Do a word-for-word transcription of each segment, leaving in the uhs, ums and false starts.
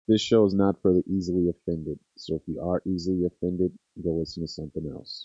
This show is not for the easily offended. So if you are easily offended, go listen to something else.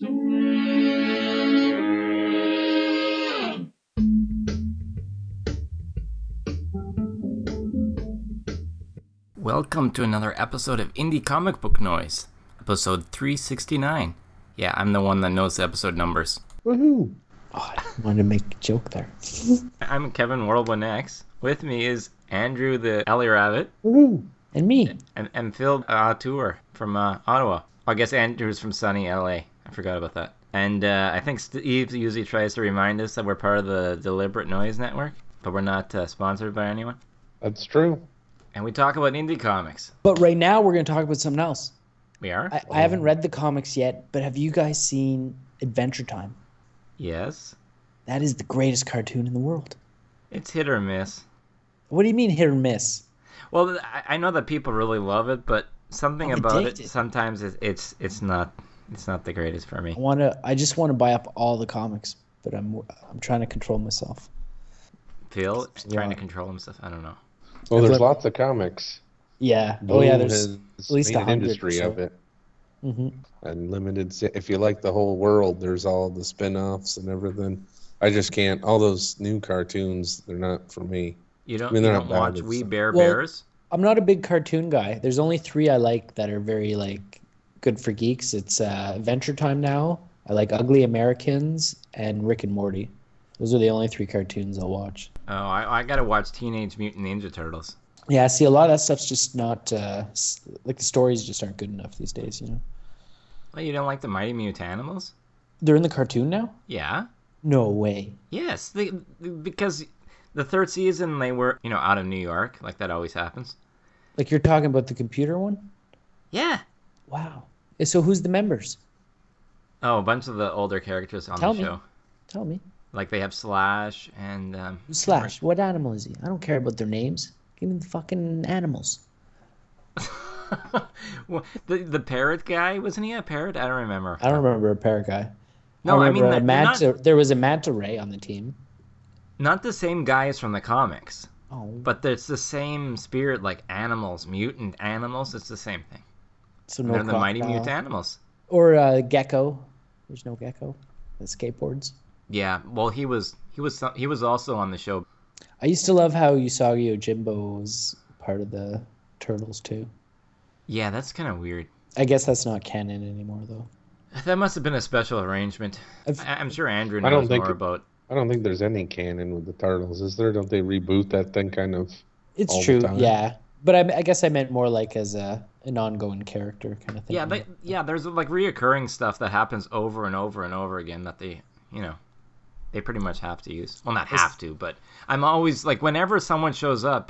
Welcome to another episode of Indie Comic Book Noise, episode three sixty-nine. Yeah, I'm the one that knows the episode numbers. Woohoo! Oh, I wanted to make a joke there. I'm Kevin Whirlwind X. With me is Andrew the Ellie Rabbit. Woohoo! And me. And, and Phil uh, Tour from uh, Ottawa. I guess Andrew's from sunny L A. I forgot about that. And uh, I think Steve usually tries to remind us that we're part of the Deliberate Noise Network, but we're not uh, sponsored by anyone. That's true. And we talk about indie comics. But right now we're going to talk about something else. We are? I, I haven't read the comics yet, but have you guys seen Adventure Time? Yes. That is the greatest cartoon in the world. It's hit or miss. What do you mean hit or miss? Well, I know that people really love it, but something I'm about addicted. it sometimes it's, it's it's not it's not the greatest for me. I want to. I just want to buy up all the comics, but I'm I'm trying to control myself. Phil It's trying to not- control himself. I don't know. Well, I've there's read- lots of comics. Yeah. Boom Oh yeah. There's has at least made a an hundred industry or so. of it. hmm Unlimited. se- If you like the whole world, there's all the spin-offs and everything. I just can't. All those new cartoons, they're not for me. You don't I mean, you they're don't not watch bad, We it's- Bear Well- Bears? I'm not a big cartoon guy. There's only three I like that are very like good for geeks. It's uh, Adventure Time now. I like Ugly Americans and Rick and Morty. Those are the only three cartoons I'll watch. Oh, I, I gotta watch Teenage Mutant Ninja Turtles. Yeah, see, a lot of that stuff's just not uh, s- like the stories just aren't good enough these days. You know, Well, you don't like the Mighty Mutanimals? they're in the cartoon now. Yeah. No way. Yes, they, because the third season they were you know out of New York, like that always happens. Like you're talking about the computer one. Yeah. Wow. So who's the members? Oh, a bunch of the older characters on Tell the me. show. Tell me. Like they have Slash and um, Slash. What animal is he? I don't care about their names. Give me the fucking animals. Well, the the parrot guy, wasn't he a parrot? I don't remember. I don't remember a parrot guy. No, I remember mean a that- manta. not- There was a manta ray on the team. Not the same guys from the comics, Oh, but it's the same spirit, like animals, mutant animals. It's the same thing. so And no they're the mighty crocodile. mutanimals. Or uh, gecko. There's no gecko. The skateboards. Yeah, well, he was he was some- he was also on the show. I used to love how Usagi Yojimbo was part of the Turtles too. Yeah, that's kind of weird. I guess that's not canon anymore though. That must have been a special arrangement. I've- I, I'm sure Andrew I don't knows think more it- about. I don't think there's any canon with the Turtles, is there? Don't they reboot that thing kind of? It's all the true, time. yeah. But I, I guess I meant more like as a an ongoing character kind of thing. Yeah, they, yeah. There's like reoccurring stuff that happens over and over and over again that they, you know, they pretty much have to use. Well, not have to, but I'm always like, whenever someone shows up,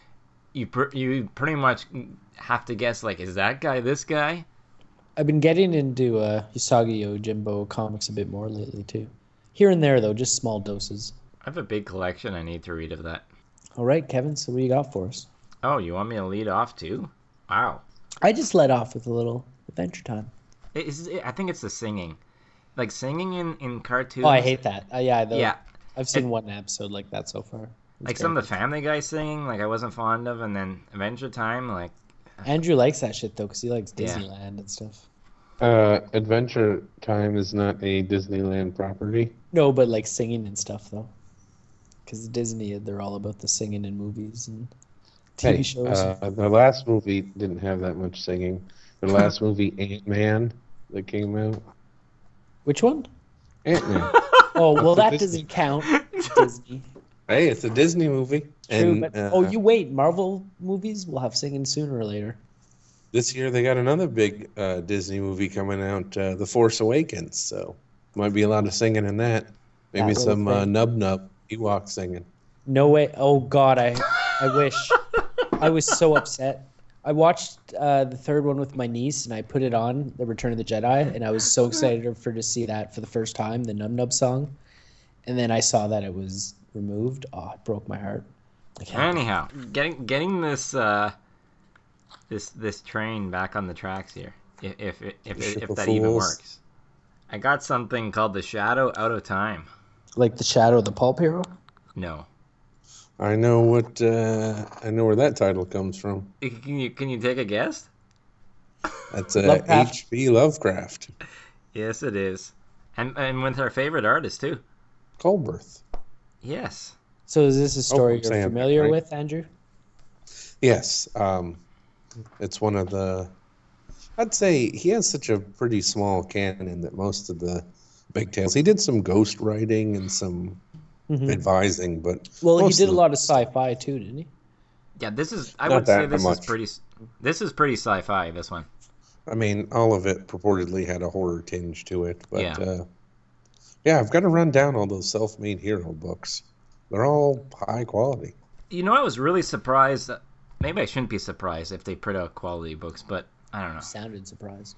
you pr- you pretty much have to guess like, is that guy this guy? I've been getting into uh, Usagi Yojimbo comics a bit more lately too. Here and there though, just small doses. I have a big collection I need to read of that. All right, Kevin. So what do you got for us? Oh, you want me to lead off too? Wow. I just let off with a little Adventure Time. It is, I think it's the singing, like singing in in cartoons. Oh, I hate that. Uh, yeah, the, Yeah, I've seen It- one episode like that so far. It's like some of the very Family Guy singing, like I wasn't fond of, and then Adventure Time, like good. Andrew likes that shit though, because he likes Yeah. Disneyland and stuff. Uh, Adventure Time is not a Disneyland property. No, but like singing and stuff though, because Disney they're all about the singing in movies and T V Hey, shows. uh, the last movie didn't have that much singing. The last movie, Ant-Man, that came out. Which one? Ant-Man. Oh, well, That's that a Disney. doesn't count. It's Disney. Hey, it's a Disney movie. True, and but uh, oh, you wait. Marvel movies will have singing sooner or later. this year they got another big uh, Disney movie coming out, uh, The Force Awakens. So might be a lot of singing in that. Maybe That little some uh, thing. Nub Nub Ewok singing. No way. Oh God, I, I wish. I was so upset. I watched uh, the third one with my niece, and I put it on, The Return of the Jedi, and I was so excited for to see that for the first time, the Nub Nub song, and then I saw that it was removed. Oh, it broke my heart. I can't- anyhow, getting getting this uh, this this train back on the tracks here, if if if, if, Ship if of that even Fools. works. I got something called the Shadow Out of Time. Like the Shadow of the Pulp Hero. No, I know what uh, I know where that title comes from. Can you can you take a guess? That's uh, Lovecraft. H P. Lovecraft. Yes, it is, and and with our favorite artist too. Culberth. Yes. So is this a Hope story I'm you're saying that familiar right. with, Andrew? Yes. Um, it's one of the. I'd say he has such a pretty small canon that most of the big tales. He did some ghost writing and some Hmm. advising, but Well, he most did a of lot of sci-fi too, didn't he? Yeah, this is. I Not would say that this is much. pretty. This is pretty sci-fi. This one. I mean, all of it purportedly had a horror tinge to it, but Yeah. uh, yeah, I've got to run down all those self-made hero books. They're all high quality. You know, I was really surprised. That, maybe I shouldn't be surprised if they put out quality books, but I don't know. Sounded surprised.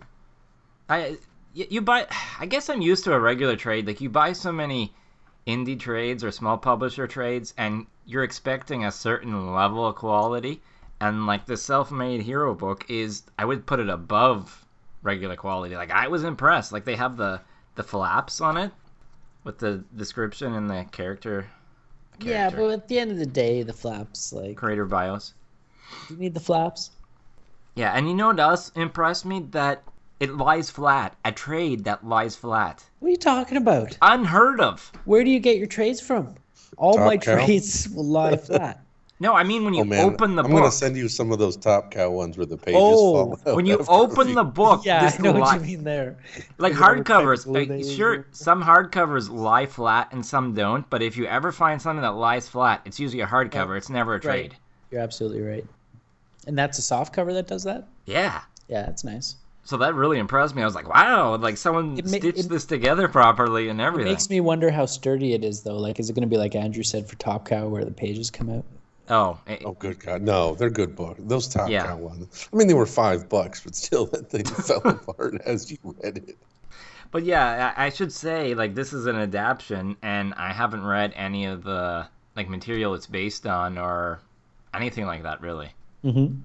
I y- you buy. I guess I'm used to a regular trade. Like you buy so many indie trades or small publisher trades, and you're expecting a certain level of quality. And like the self-made hero book is, I would put it above regular quality. Like I was impressed. Like they have the the flaps on it with the description and the character. Yeah, character but at the end of the day, the flaps, like, creator bios. do you need the flaps? Yeah, and you know what else impressed me? That it lies flat. A trade that lies flat. What are you talking about? Unheard of. Where do you get your trades from? All Top my Cow? trades will lie flat. No, I mean when you Oh man, open the I'm book. gonna send you some of those Top Cow ones where the pages Oh, fall out. When you after a open few- the book, Yeah, this I know li- what you mean there. like Is it ever hardcovers. technically Like, they- sure, some hardcovers lie flat and some don't. But if you ever find something that lies flat, it's usually a hardcover. It's never a trade. Right. You're absolutely right. And that's a soft cover that does that? Yeah. Yeah, that's nice. So that really impressed me. I was like, wow, like someone It ma- stitched it- this together properly and It everything. makes me wonder how sturdy it is, though. Like, is it going to be like Andrew said for Top Cow, where the pages come out? Oh, eh, Oh, good God. No, they're good books. Those Top Yeah. Cow ones. I mean, they were five bucks, but still, that thing fell apart as you read it. but yeah, I I should say like this is an adaptation, and I haven't read any of the like material it's based on or anything like that really. Mm-hmm.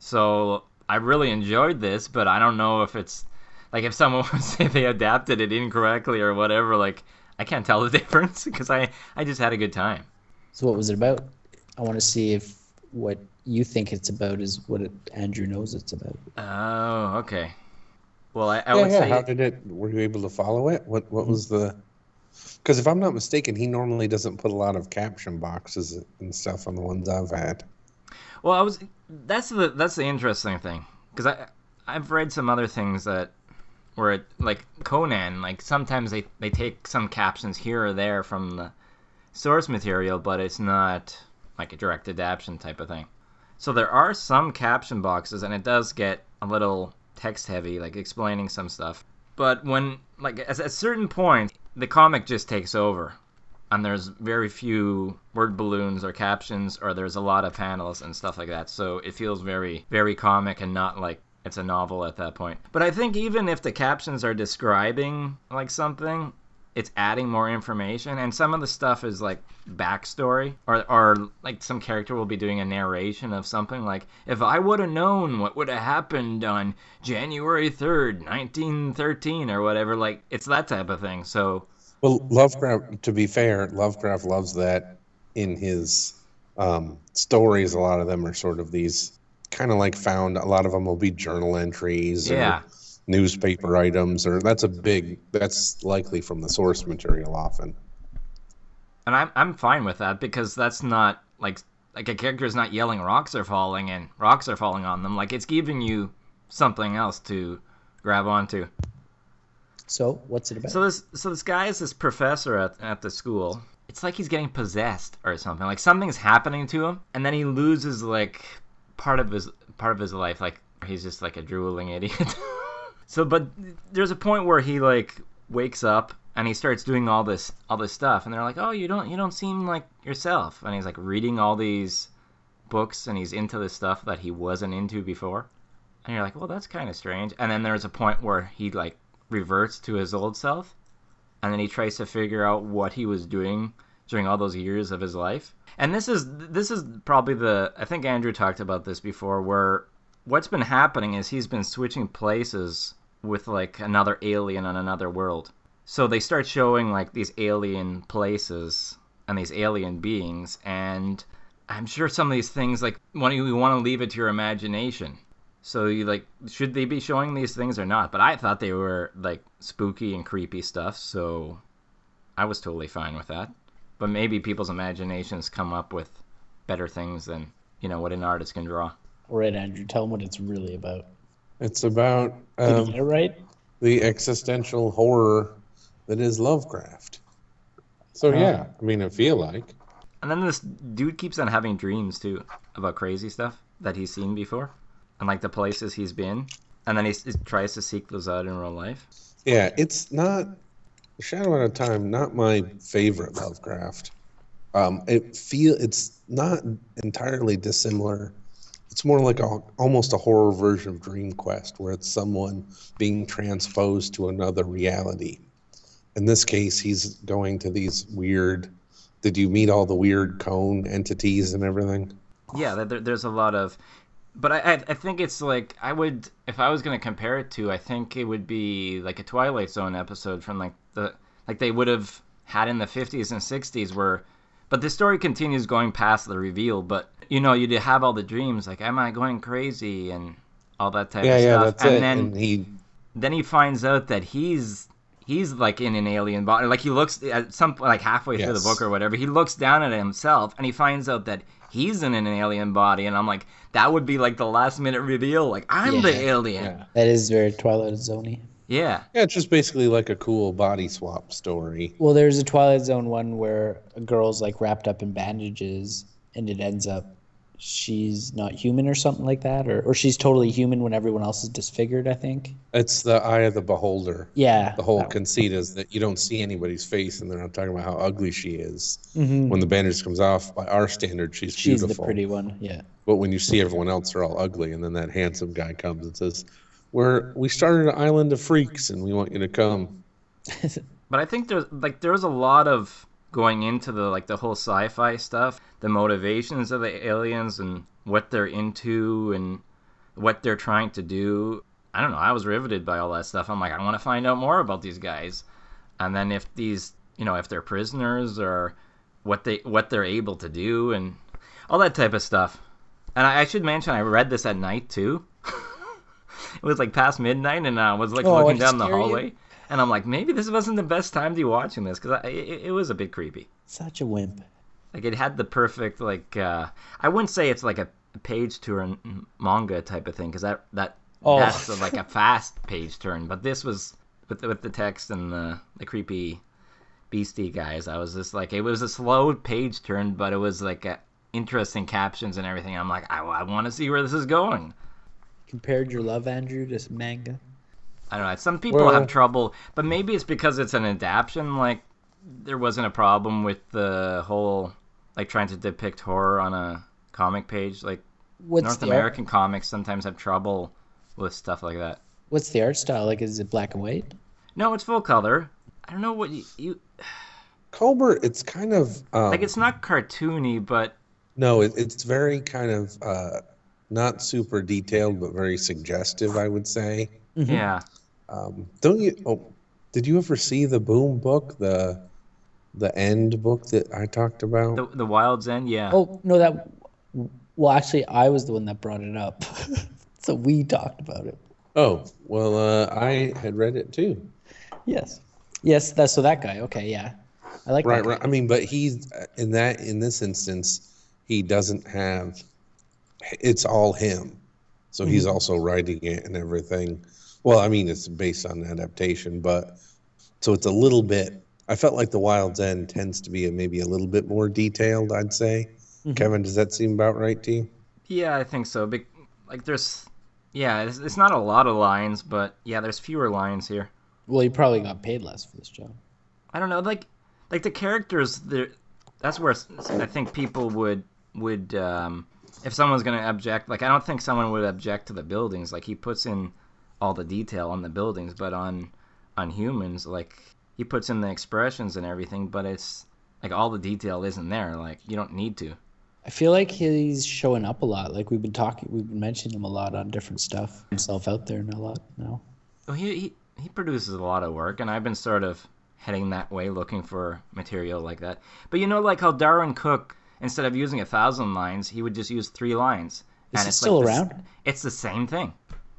So I really enjoyed this, but I don't know if it's like if someone would say they adapted it incorrectly or whatever. Like I can't tell the difference because I I just had a good time. So what was it about? I want to see if what you think it's about is what it, Andrew knows it's about. Oh, okay. Well, I, I Yeah, would yeah. say How did it? Were you able to follow it? What What was the? Because if I'm not mistaken, he normally doesn't put a lot of caption boxes and stuff on the ones I've had. Well, I was. That's the that's the interesting thing because I I've read some other things that where it like Conan, like sometimes they they take some captions here or there from the source material, but it's not like a direct adaptation type of thing. So there are some caption boxes, and it does get a little text heavy, like explaining some stuff. But when like at a certain point, the comic just takes over. And there's very few word balloons or captions, or there's a lot of panels and stuff like that. So it feels very, very comic and not like it's a novel at that point. But I think even if the captions are describing like something, it's adding more information. And some of the stuff is like backstory, or or like some character will be doing a narration of something like, if I would have known what would have happened on January third, nineteen thirteen, or whatever. Like it's that type of thing. So. Well, Lovecraft, to be fair, Lovecraft loves that in his um, stories. A lot of them are sort of these kind of like found, a lot of them will be journal entries Yeah. or newspaper items, or that's a big, that's likely from the source material often. And I'm I'm fine with that because that's not like like a character is not yelling rocks are falling and rocks are falling on them. Like it's giving you something else to grab onto. So what's it about? So this so this guy is this professor at at the school. It's like he's getting possessed or something. Like something's happening to him, and then he loses like part of his part of his life. Like he's just like a drooling idiot. So, but there's a point where he like wakes up and he starts doing all this all this stuff, and they're like, "Oh, you don't you don't seem like yourself." And he's like reading all these books, and he's into this stuff that he wasn't into before. And you're like, "Well, that's kind of strange." And then there's a point where he like reverts to his old self, and then he tries to figure out what he was doing during all those years of his life. And this is this is probably the I think Andrew talked about this before, where what's been happening is he's been switching places with like another alien on another world. So they start showing like these alien places and these alien beings, and I'm sure some of these things, like, when you want to leave it to your imagination. So you like, should they be showing these things or not? But I thought they were like spooky and creepy stuff, so I was totally fine with that. But maybe people's imaginations come up with better things than, you know, what an artist can draw. All right, Andrew, tell them what it's really about. It's about Did um, you get it right? the existential horror that is Lovecraft. So Uh, yeah, I mean, I feel like And then this dude keeps on having dreams too about crazy stuff that he's seen before, and like the places he's been, and then he, he tries to seek those out in real life. yeah, it's not Shadow Out of Time. Not my favorite Lovecraft. Um, it feel it's not entirely dissimilar. It's more like a, almost a horror version of Dream Quest, where it's someone being transposed to another reality. In this case, he's going to these weird. Did you meet all the weird cone entities and everything? Yeah, there, there's a lot of, but I, I I think it's like, I would, if I was gonna compare it to, I think it would be like a Twilight Zone episode from like the like they would have had in the fifties and sixties where, but the story continues going past the reveal. But you know, you'd have all the dreams like, am I going crazy and all that type Yeah, of yeah, stuff, that's and it. then And he, then he finds out that he's he's like in an alien body. Like he looks at some like halfway through the Yes. book or whatever, he looks down at himself and he finds out that he's in an alien body. And I'm like, that would be like the last minute reveal. Like, I'm the Yeah. alien. yeah, That is very Twilight Zone-y. Yeah. yeah, it's just basically like a cool body swap story. Well, there's a Twilight Zone one where a girl's like wrapped up in bandages, and it ends up she's not human or something like that, or or she's totally human when everyone else is disfigured, I think. It's the eye of the beholder. Yeah. The whole that one. conceit is that you don't see anybody's face, and they're not talking about how ugly she is. Mhm. When the bandage comes off, by our standards, she's She's beautiful. the pretty one, yeah. But when you see everyone else, they're all ugly, and then that handsome guy comes and says, "We're we started an island of freaks, and we want you to come." But I think there's like there's a lot of going into the like the whole sci-fi stuff, the motivations of the aliens and what they're into and what they're trying to do. I don't know. I was riveted by all that stuff. I'm like, I want to find out more about these guys. And then if these, you know, if they're prisoners or what they what they're able to do and all that type of stuff. And I, I should mention, I read this at night too. It was like past midnight, and I was like Oh, looking to down the scare you? hallway, and I'm like, maybe this wasn't the best time to be watching this because it, it was a bit creepy. Such a wimp. Like it had the perfect like uh, I wouldn't say it's like a page turn manga type of thing because that that Oh. that's like a fast page turn, but this was with the, with the text and the the creepy beastie guys. I was just like, it was a slow page turn, but it was like a, interesting captions and everything. I'm like, I, I want to see where this is going. Compared your love, Andrew, to some manga. I don't know. Some people Well- have trouble, but maybe it's because it's an adaptation. Like, there wasn't a problem with the whole, like, trying to depict horror on a comic page. Like, What's North the American comics sometimes have trouble with stuff like that. Art, what's the art style like? Is it black and white? No, it's full color. I don't know what you, you Colbert, it's kind of um, like. It's not cartoony, but no, it, it's very kind of uh, not super detailed, but very suggestive, I would say. Mhm. yeah. Um, don't you? Oh, did you ever see the Boom book, the the End book that I talked about? The the Wild's End, yeah. Oh no, that. Well, actually, I was the one that brought it up, so we talked about it. Oh, well, uh, I had read it too. Yes. Yes, that's so that guy. Okay, yeah, I like Right, that guy. right. I mean, but he's in that in this instance, he doesn't have. It's all him, so he's Mhm. also writing it and everything. Well, I mean, it's based on adaptation, but so it's a little bit. I felt like the Wild's End tends to be a, maybe a little bit more detailed. I'd say. Mhm. Kevin, does that seem about right to you? Yeah, I think so. Bec- Like, there's, yeah, it's, it's not a lot of lines, but yeah, there's fewer lines here. Well, he probably got paid less for this job. I don't know, like, like the characters. There, that's where s- I think people would would um, if someone's gonna object. Like, I don't think someone would object to the buildings. Like, he puts in all the detail on the buildings, but on on humans, like, he puts in the expressions and everything, but it's like all the detail isn't there. Like, you don't need to. I feel like he's showing up a lot. Like we've been talking, we've been mentioning him a lot on different stuff. Himself out there and a lot now. Well, he, he he produces a lot of work, and I've been sort of heading that way, looking for material like that. But you know, like how Darwin Cook instead of using a thousand lines, he would just use three lines. Is and he it's still like around? The, it's the same thing.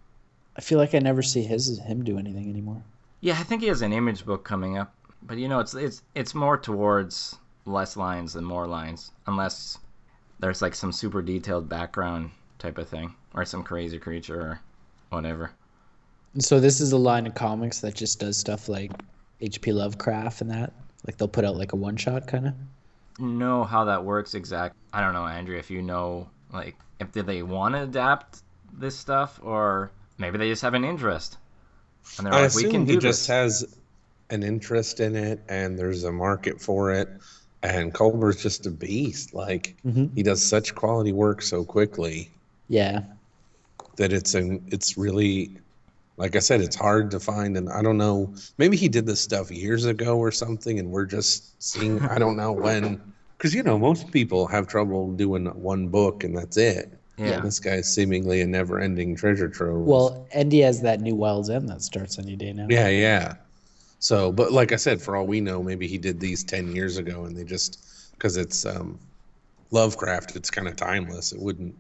I feel like I never see his him do anything anymore. Yeah, I think he has an image book coming up, but you know, it's it's it's more towards less lines than more lines, unless there's like some super detailed background type of thing, or some crazy creature or whatever. And so this is a line of comics that just does stuff like H P Lovecraft and that. Like they'll put out like a one shot kind of. Know how that works exactly. I don't know, Andrew, if you know, like, if did they want to adapt this stuff, or maybe they just have an interest. And they're I like, we assume can he do just this. has an interest in it, and there's a market for it. And Culber's just a beast. Like Mhm. he does such quality work so quickly Yeah. that it's an it's really, like I said, it's hard to find. And I don't know, maybe he did this stuff years ago or something, and we're just seeing. I don't know when, because you know most people have trouble doing one book and that's it. Yeah. This guy's seemingly a never-ending treasure trove. Well, Andy has that new Wild's End that starts any day now. Yeah, yeah. So, but like I said, for all we know, maybe he did these ten years ago, and they just, because it's um, Lovecraft, it's kind of timeless. It wouldn't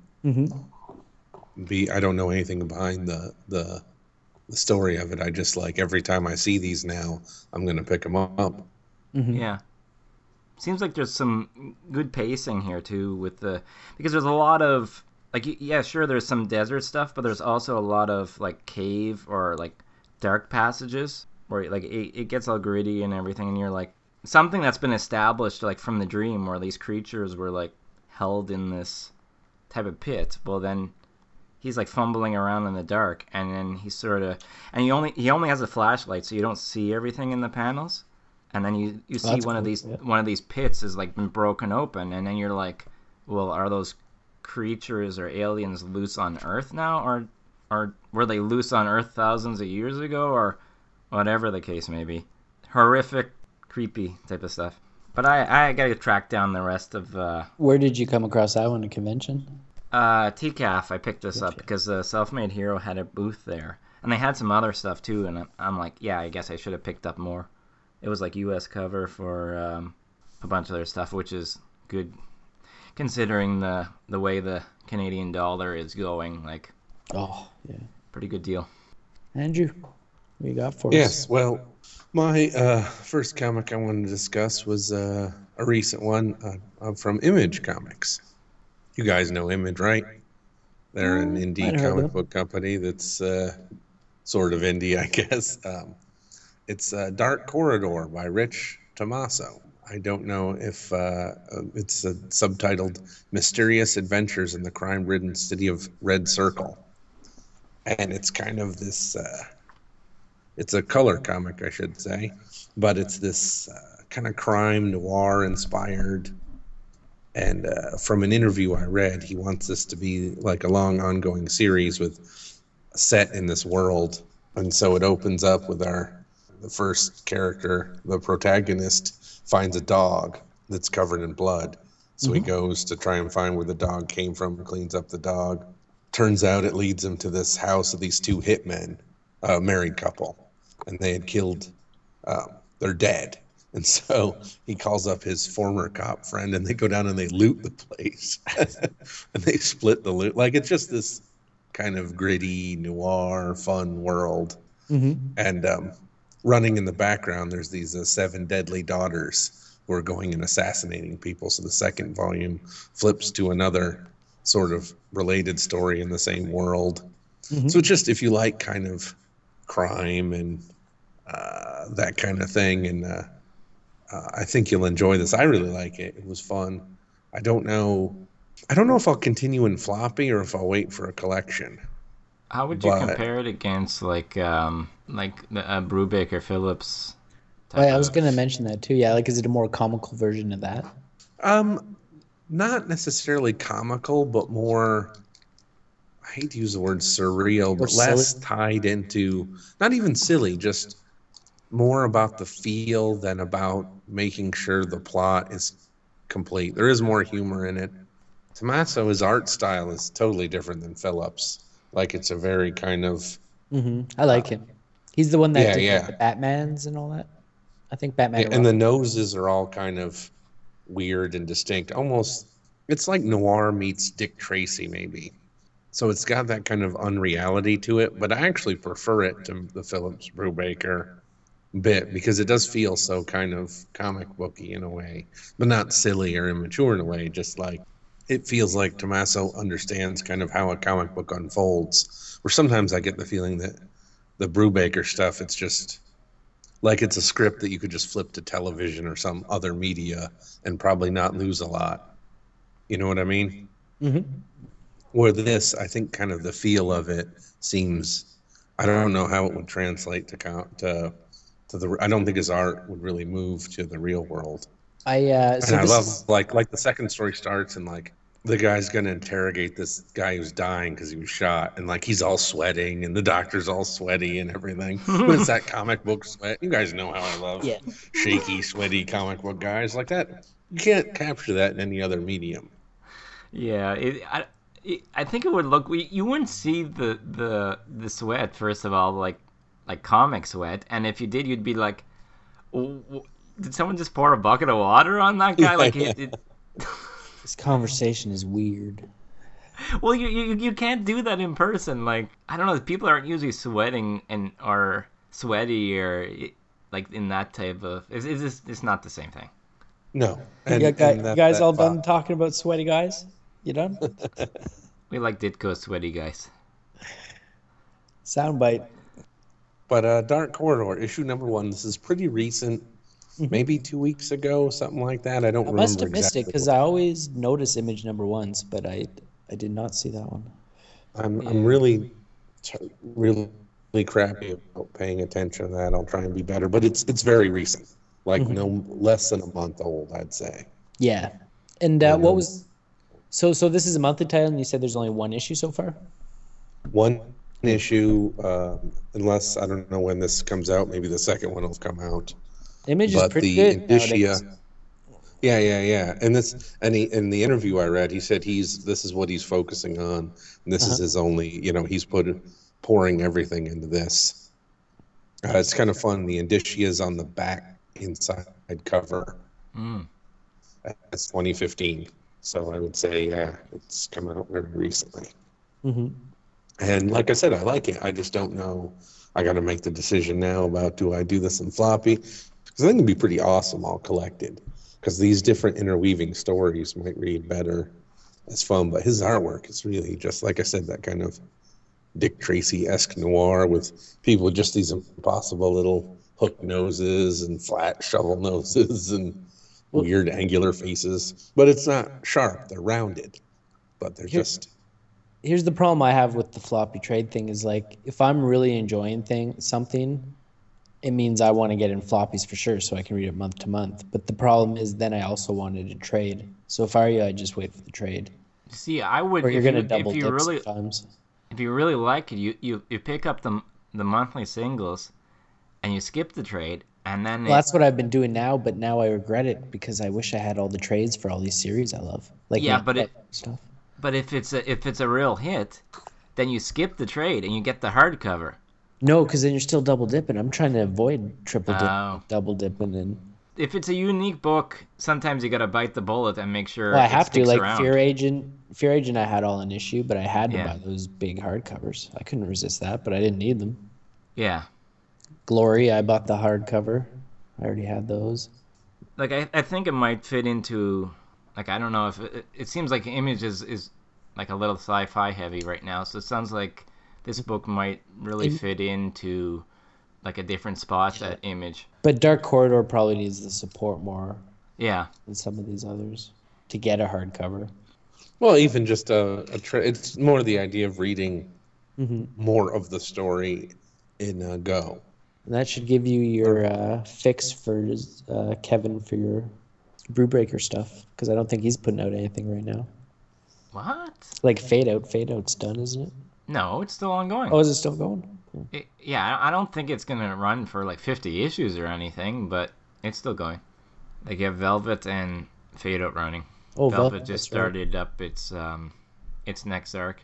Mm-hmm. be. I don't know anything behind the the the story of it. I just like every time I see these now, I'm gonna pick them up. Mm-hmm. Yeah. Seems like there's some good pacing here too, with the because there's a lot of like yeah, sure, there's some desert stuff, but there's also a lot of like cave or like dark passages where like it, it gets all gritty and everything, and you're like something that's been established like from the dream where these creatures were like held in this type of pit. Well, then he's like fumbling around in the dark, and then he sort of and he only he only has a flashlight, so you don't see everything in the panels. And then you, you see that's one of cool, these yeah. one of these pits has like been broken open, and then you're like, well, are those creatures or aliens loose on Earth now, or or were they loose on Earth thousands of years ago, or whatever the case may be? Horrific, creepy type of stuff. But I I gotta track down the rest of uh, Where did you come across that one? A convention? uh, T C A F. I picked this up Gotcha. because the Self-Made Hero had a booth there, and they had some other stuff too. And I'm, I'm like, yeah, I guess I should have picked up more. It was like U S cover for um, a bunch of their stuff, which is good considering the the way the Canadian dollar is going. Like, Oh, yeah. pretty good deal. Andrew, what you got for Yes, us? well, my uh, first comic I wanted to discuss was uh, a recent one uh, uh, from Image Comics. You guys know Image, right? They're an Uh, indie I'd heard of comic them. book company that's uh, sort of indie, I guess. Um, it's uh, Dark Corridor by Rich Tommaso. I don't know if uh, it's uh, subtitled Mysterious Adventures in the Crime-Ridden City of Red Circle. And it's kind of this, uh, it's a color comic, I should say, but it's this uh, kind of crime noir inspired. And uh, from an interview I read, he wants this to be like a long ongoing series with set in this world. And so it opens up with our the first character, the protagonist, finds a dog that's covered in blood. So he goes to try and find where the dog came from, cleans up the dog. Turns out it leads him to this house of these two hitmen, a married couple, and they had killed, um, they're dead. And so he calls up his former cop friend, and they go down and they loot the place. And they split the loot. Like, it's just this kind of gritty, noir, fun world. Mm-hmm. And um, running in the background, there's these uh, seven deadly daughters who are going and assassinating people. So the second volume flips to another sort of related story in the same world. Mm-hmm. So it's just, if you like kind of crime and uh, that kind of thing, and uh, uh, I think you'll enjoy this. I really like it. It was fun. I don't know. I don't know if I'll continue in floppy or if I'll wait for a collection. How would you But- compare it against like um like the uh, Brubaker Phillips? Oh, yeah, I was going to mention that too. Yeah, like, is it a more comical version of that? Um, not necessarily comical, but more, I hate to use the word surreal, but Or less silly? tied into, not even silly, just more about the feel than about making sure the plot is complete. There is more humor in it. Tommaso, his art style is totally different than Phillips. Like, it's a very kind of, Mm-hmm. I like him. He's the one that Yeah, did yeah. like, the Batmans and all that. I think Batman. and the noses are all kind of weird and distinct. Almost, it's like noir meets Dick Tracy, maybe. So it's got that kind of unreality to it, but I actually prefer it to the Phillips Brubaker bit because it does feel so kind of comic booky in a way, but not silly or immature in a way. Just like it feels like Tommaso understands kind of how a comic book unfolds. Where sometimes I get the feeling that the Brubaker stuff, it's just like it's a script that you could just flip to television or some other media and probably not lose a lot. You know what I mean? Mm-hmm. Where this, I think, kind of the feel of it seems. I don't know how it would translate to count to to the. I don't think his art would really move to the real world. I uh, so And I this love is, like like the second story starts and like the guy's gonna interrogate this guy who's dying because he was shot and like he's all sweating and the doctor's all sweaty and everything. But it's that comic book sweat. You guys know how I love yeah. shaky, sweaty comic book guys like that. You can't capture that in any other medium. Yeah, it, I, it, I think it would look. We, you wouldn't see the, the the sweat first of all, like like comic sweat, and if you did, you'd be like, "Oh, w- did someone just pour a bucket of water on that guy?" Yeah, like, yeah. it, it, This conversation is weird. well, you, you you can't do that in person. Like, I don't know, people aren't usually sweating and or sweaty or like in that type of. It's it's, just, it's not the same thing. No. You And, got guy- and that, you guys that all thought- done talking about sweaty guys? You done? We like Ditko sweaty guys. Soundbite. But uh, Dark Corridor, issue number one, this is pretty recent, Mhm. maybe two weeks ago, something like that. I don't I remember must have missed it exactly. because I always notice image number ones, but I I did not see that one. I'm I'm Yeah. really t- really crappy about paying attention to that. I'll try and be better, but it's it's very recent, like Mhm. no less than a month old, I'd say. Yeah. And Or uh, what no- was so so this is a monthly title, and you said there's only one issue so far? one issue? Um, unless I don't know when this comes out, maybe the second one will come out. Image is But pretty the good indicia, nowadays. yeah, yeah, yeah. And this, and he, in the interview I read, he said he's this is what he's focusing on. And this is Uh-huh. his only, you know, he's put pouring everything into this. Uh, it's kind of fun. The indicia is on the back inside cover. Mm. That's twenty fifteen. So I would say, yeah, it's come out very recently. hmm And like I said, I like it. I just don't know. I got to make the decision now about do I do this in floppy? Because I think it'd be pretty awesome all collected. Because these different interweaving stories might read better. It's fun, but his artwork is really just like I said, that kind of Dick Tracy-esque noir with people with just these impossible little hook noses and flat shovel noses and Well- weird angular faces. But it's not sharp; they're rounded. But they're Here- just Here's the problem I have with the floppy trade thing is like if I'm really enjoying thing something, it means I want to get in floppies for sure so I can read it month to month. But the problem is then I also wanted to trade. So if I were you, I'd just wait for the trade. See, I would. Or you're if gonna you, double if you dip really sometimes. if you really like it, you, you, you pick up the the monthly singles, and you skip the trade, and then Well, it, that's what I've been doing now, but now I regret it because I wish I had all the trades for all these series I love. Like Yeah, Make but That it- stuff. but if it's a if it's a real hit, then you skip the trade and you get the hardcover. No, because then you're still double dipping. I'm trying to avoid triple dip, Oh. double dipping, and If it's a unique book, sometimes you gotta bite the bullet and make sure. well, I it have to. sticks Like around. Fear Agent, Fear Agent, I had all an issue, but I had to Yeah. buy those big hardcovers. I couldn't resist that, but I didn't need them. Yeah, Glory, I bought the hardcover. I already had those. like I, I think it might fit into, like I don't know if it, it seems like Image is, is like a little sci-fi heavy right now, so it sounds like this book might really Im- fit into like a different spot at Image. But Dark Corridor probably needs the support more Yeah, than some of these others to get a hardcover. well, even just a, a tra- it's more the idea of reading Mm-hmm. more of the story in a go. And that should give you your uh, fix for uh, Kevin for your Brewbreaker stuff, because I don't think he's putting out anything right now. what? Like Fade Out, Fade Out's done, isn't it? No, it's still ongoing. Oh, is it still going? It- yeah, I I don't think it's gonna run for like fifty issues or anything, but it's still going. Like you have Velvet and Fade Out running. Oh, Velvet Velvet, just that's right. started up its um its next arc.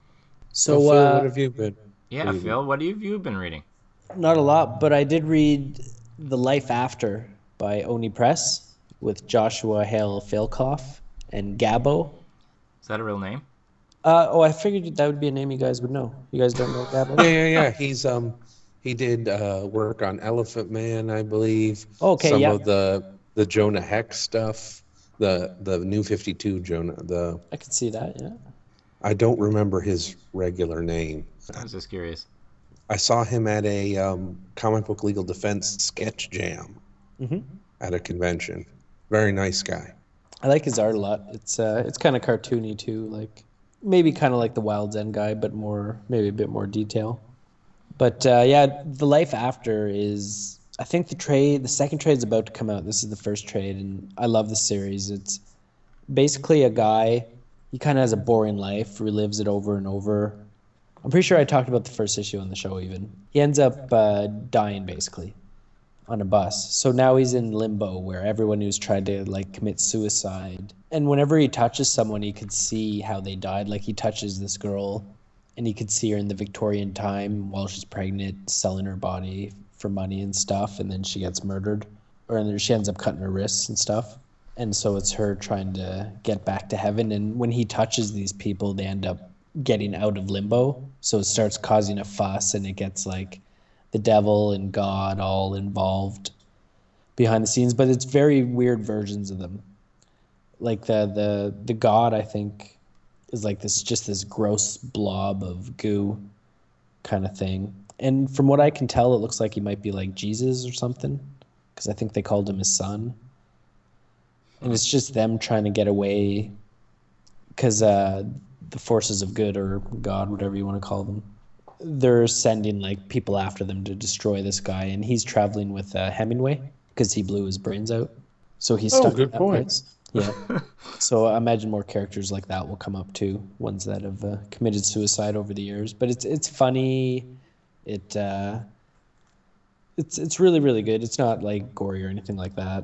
So, Phil, uh, what have you been? Yeah, reading? Phil, what have you been reading? not a lot, but I did read The Life After by Oni Press. with Joshua Hale Philkoff and Gabbo. Is that a real name? Uh, oh, I figured that would be a name you guys would know. You guys don't know Gabbo? Yeah, yeah, yeah. He's um he did uh, work on Elephant Man, I believe. Okay, Some yeah. of the the Jonah Hex stuff, the the New fifty-two Jonah. The I could see that, yeah. I don't remember his regular name. I was just curious. I saw him at a um, comic book legal defense sketch jam Mm-hmm. at a convention. Very nice guy. I like his art a lot. It's uh, it's kind of cartoony too, like maybe kind of like the Wild Zen guy, but more maybe a bit more detail. But uh, yeah, the Life After is. I think the trade, the second trade is about to come out. This is the first trade, and I love the series. It's basically a guy. He kind of has a boring life, relives it over and over. I'm pretty sure I talked about the first issue on the show. Even he ends up uh, dying basically on a bus. So now he's in limbo where everyone who's tried to like commit suicide, and whenever he touches someone, he could see how they died. Like he touches this girl, and he could see her in the Victorian time while she's pregnant, selling her body for money and stuff, and then she gets murdered, or and then she ends up cutting her wrists and stuff. And so it's her trying to get back to heaven. And when he touches these people, they end up getting out of limbo. So it starts causing a fuss, and it gets like the devil and God all involved behind the scenes. But it's very weird versions of them. Like the the the God, I think, is like this just this gross blob of goo kind of thing. And from what I can tell, it looks like he might be like Jesus or something, because I think they called him his son. And it's just them trying to get away because uh, the forces of good, or God, whatever you want to call them, they're sending like people after them to destroy this guy. And he's traveling with uh, Hemingway because he blew his brains out. So he's Oh, stuck good in that point. place. Yeah. So I imagine more characters like that will come up too, ones that have uh, committed suicide over the years. But it's it's funny. It uh, it's it's really really good. It's not like gory or anything like that.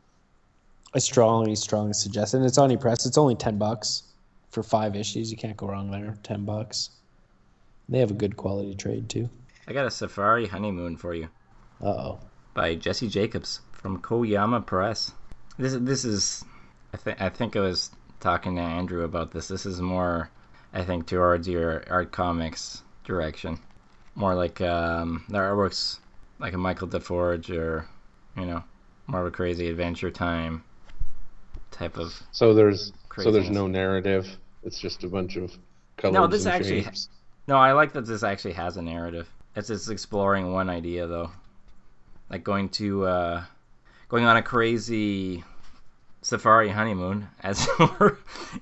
I strongly, strongly suggest it. And it's on ePress. It's only ten bucks for five issues. You can't go wrong there. Ten bucks. They have a good quality trade too. I got a Safari Honeymoon for you Uh oh. by Jesse Jacobs from Koyama Press. This this is, I think I think I was talking to Andrew about this. This is more, I think, towards your art comics direction, more like um, the artwork's like a Michael DeForge, or you know, more of a Crazy Adventure Time type of. So there's so Craziness. there's no narrative. It's just a bunch of colors No, this and actually- shapes. No, I like that this actually has a narrative. It's just exploring one idea though, like going to uh, going on a crazy safari honeymoon, as it were,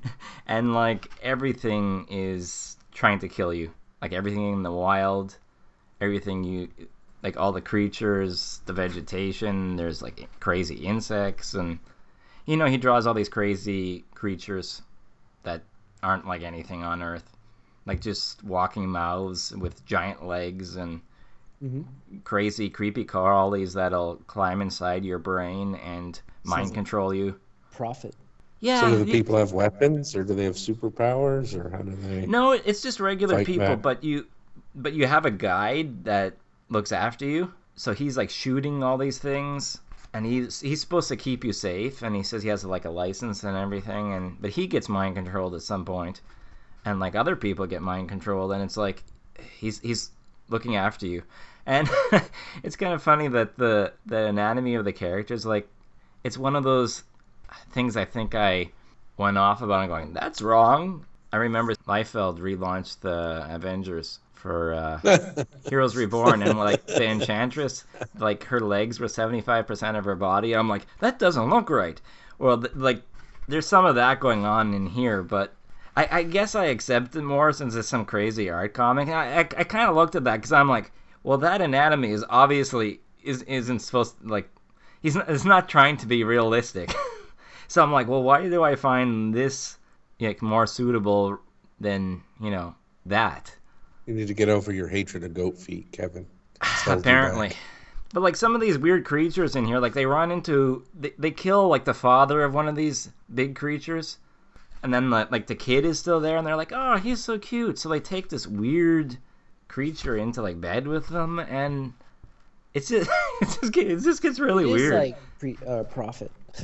and like everything is trying to kill you. Like everything in the wild, everything you, like all the creatures, the vegetation. There's like crazy insects, and you know he draws all these crazy creatures that aren't like anything on Earth. Like just walking mouths with giant legs and Mm-hmm. crazy, creepy crawlies that'll climb inside your brain and mind Sounds- control you. Profit. Yeah. So do the you- people have weapons, or do they have superpowers, or how do they? No, it's just regular Fight people, back. but you, but you have a guide that looks after you. So he's like shooting all these things, and he's he's supposed to keep you safe. And he says he has like a license and everything, and but he gets mind controlled at some point, and like other people get mind controlled, and it's like he's he's looking after you. And it's kind of funny that the the anatomy of the characters, like, it's one of those things I think I went off about and going, that's wrong. I remember Liefeld relaunched the Avengers for uh, Heroes Reborn, and like the Enchantress, like her legs were seventy-five percent of her body. I'm like, that doesn't look right. Well, th- like there's some of that going on in here, but I, I guess I accept it more since it's some crazy art comic. I, I, I kind of looked at that because I'm like, well, that anatomy is obviously is isn't supposed to, like, he's not, it's not trying to be realistic. So I'm like, well, why do I find this like more suitable than, you know, that? You need to get over your hatred of goat feet, Kevin. It's held you Apparently. back. But like some of these weird creatures in here, like they run into, they, they kill like the father of one of these big creatures, and then like, like the kid is still there, and they're like, oh, he's so cute. So they take this weird creature into like bed with them, and it's just it just, get, it just gets really It is weird. like pre, uh, Profit.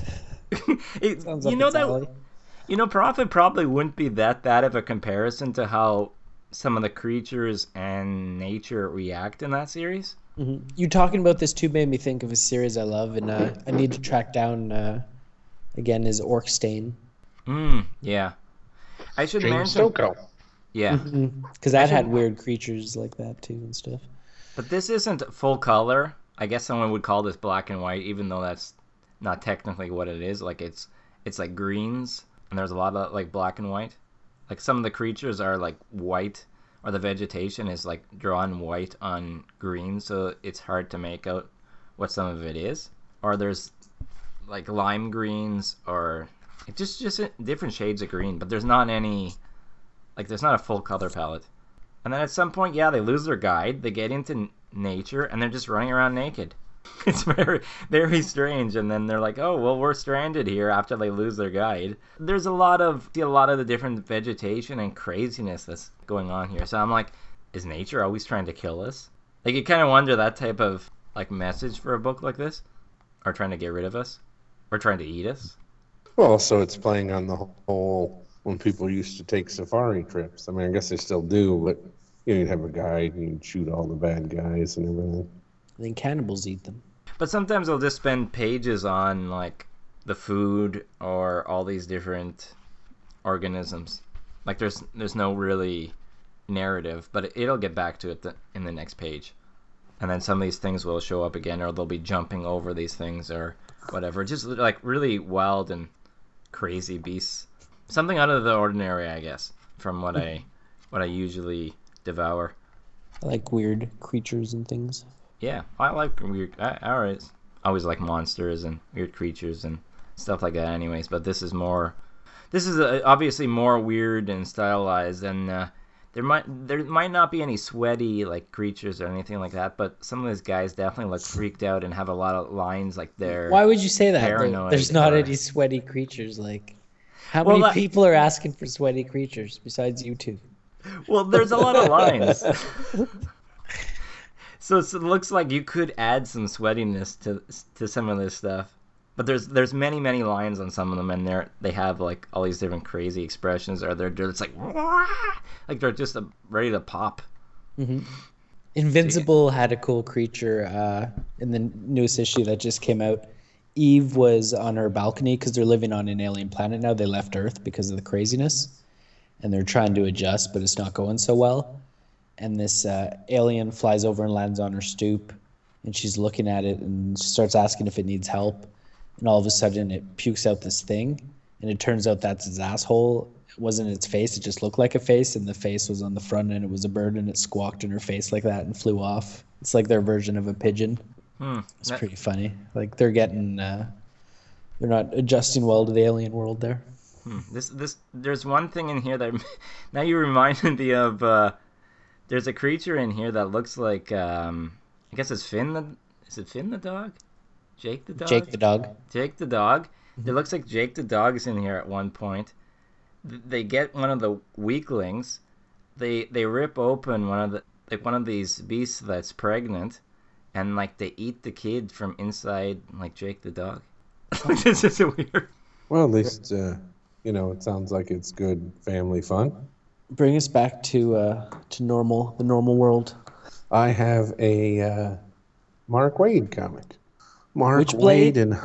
It- Sounds you up know its that alley. you know Prophet probably wouldn't be that bad of a comparison to how some of the creatures and nature react in that series. hmm You talking about this too made me think of a series I love, and uh, I need to track down uh, again is Orc Stain. Mm, yeah. I should James mention. Stokoe. Yeah, Because I that should- had weird creatures like that too and stuff. but this isn't full color. I guess someone would call this black and white, even though that's not technically what it is. Like it's it's like greens, and there's a lot of like black and white. Like some of the creatures are like white, or the vegetation is like drawn white on green, so it's hard to make out what some of it is. Or there's like lime greens, or it just just different shades of green. But there's not any like there's not a full color palette. And then at some point, yeah, they lose their guide. They get into n- nature, and they're just running around naked. It's very, very strange. And then they're like, "Oh, well, we're stranded here." After they lose their guide, there's a lot of see a lot of the different vegetation and craziness that's going on here. So I'm like, is nature always trying to kill us? Like you kind of wonder that type of like message for a book like this, or trying to get rid of us, or trying to eat us. Well, so it's playing on the whole when people used to take safari trips. I mean, I guess they still do, but you know, you'd have a guide and you'd shoot all the bad guys and everything. And then cannibals eat them. But sometimes they'll just spend pages on like the food or all these different organisms. Like there's there's no really narrative, but it'll get back to it th- in the next page. And then some of these things will show up again, or they'll be jumping over these things or whatever. Just like really wild and crazy beasts. Something out of the ordinary, I guess, from what I what I usually devour. I like weird creatures and things. Yeah, I like weird. I, I always always like monsters and weird creatures and stuff like that. Anyways, but this is more. This is uh obviously more weird and stylized, and uh, there might there might not be any sweaty like creatures or anything like that. But some of these guys definitely look freaked out and have a lot of lines like they're. Why would you say that? There- paranoid There's not or- any sweaty creatures. Like, how Well, many that- people are asking for sweaty creatures besides you two? Well, there's a lot of lines. So it's- it looks like you could add some sweatiness to to some of this stuff, but there's there's many many lines on some of them, and they're they have like all these different crazy expressions, or they're just like like they're just uh, ready to pop. Invincible had a cool creature uh, in the newest issue that just came out. Eve was on her balcony because they're living on an alien planet now. They left Earth because of the craziness, and they're trying to adjust, but it's not going so well. And this uh, alien flies over and lands on her stoop, and she's looking at it and she starts asking if it needs help. And all of a sudden, it pukes out this thing, and it turns out that's its asshole. It wasn't its face; it just looked like a face, and the face was on the front, and it was a bird, and it squawked in her face like that and flew off. It's like their version of a pigeon. Hmm. It's That- pretty funny. Like they're getting, uh, they're not adjusting well to the alien world there. Hmm. This this there's one thing in here that now you reminded me of. Uh, there's a creature in here that looks like um, I guess it's Finn the is it Finn the dog, Jake the dog, Jake the dog. Jake the dog. It looks like Jake the dog is in here at one point. Th- They get one of the weaklings. They they rip open one of the like one of these beasts that's pregnant, and like they eat the kid from inside, like Jake the dog. This is weird. Well, at least, uh, you know, it sounds like it's good family fun. Bring us back to uh, to normal, the normal world. I have a uh, Mark Wade comic. Mark Witchblade? Wade and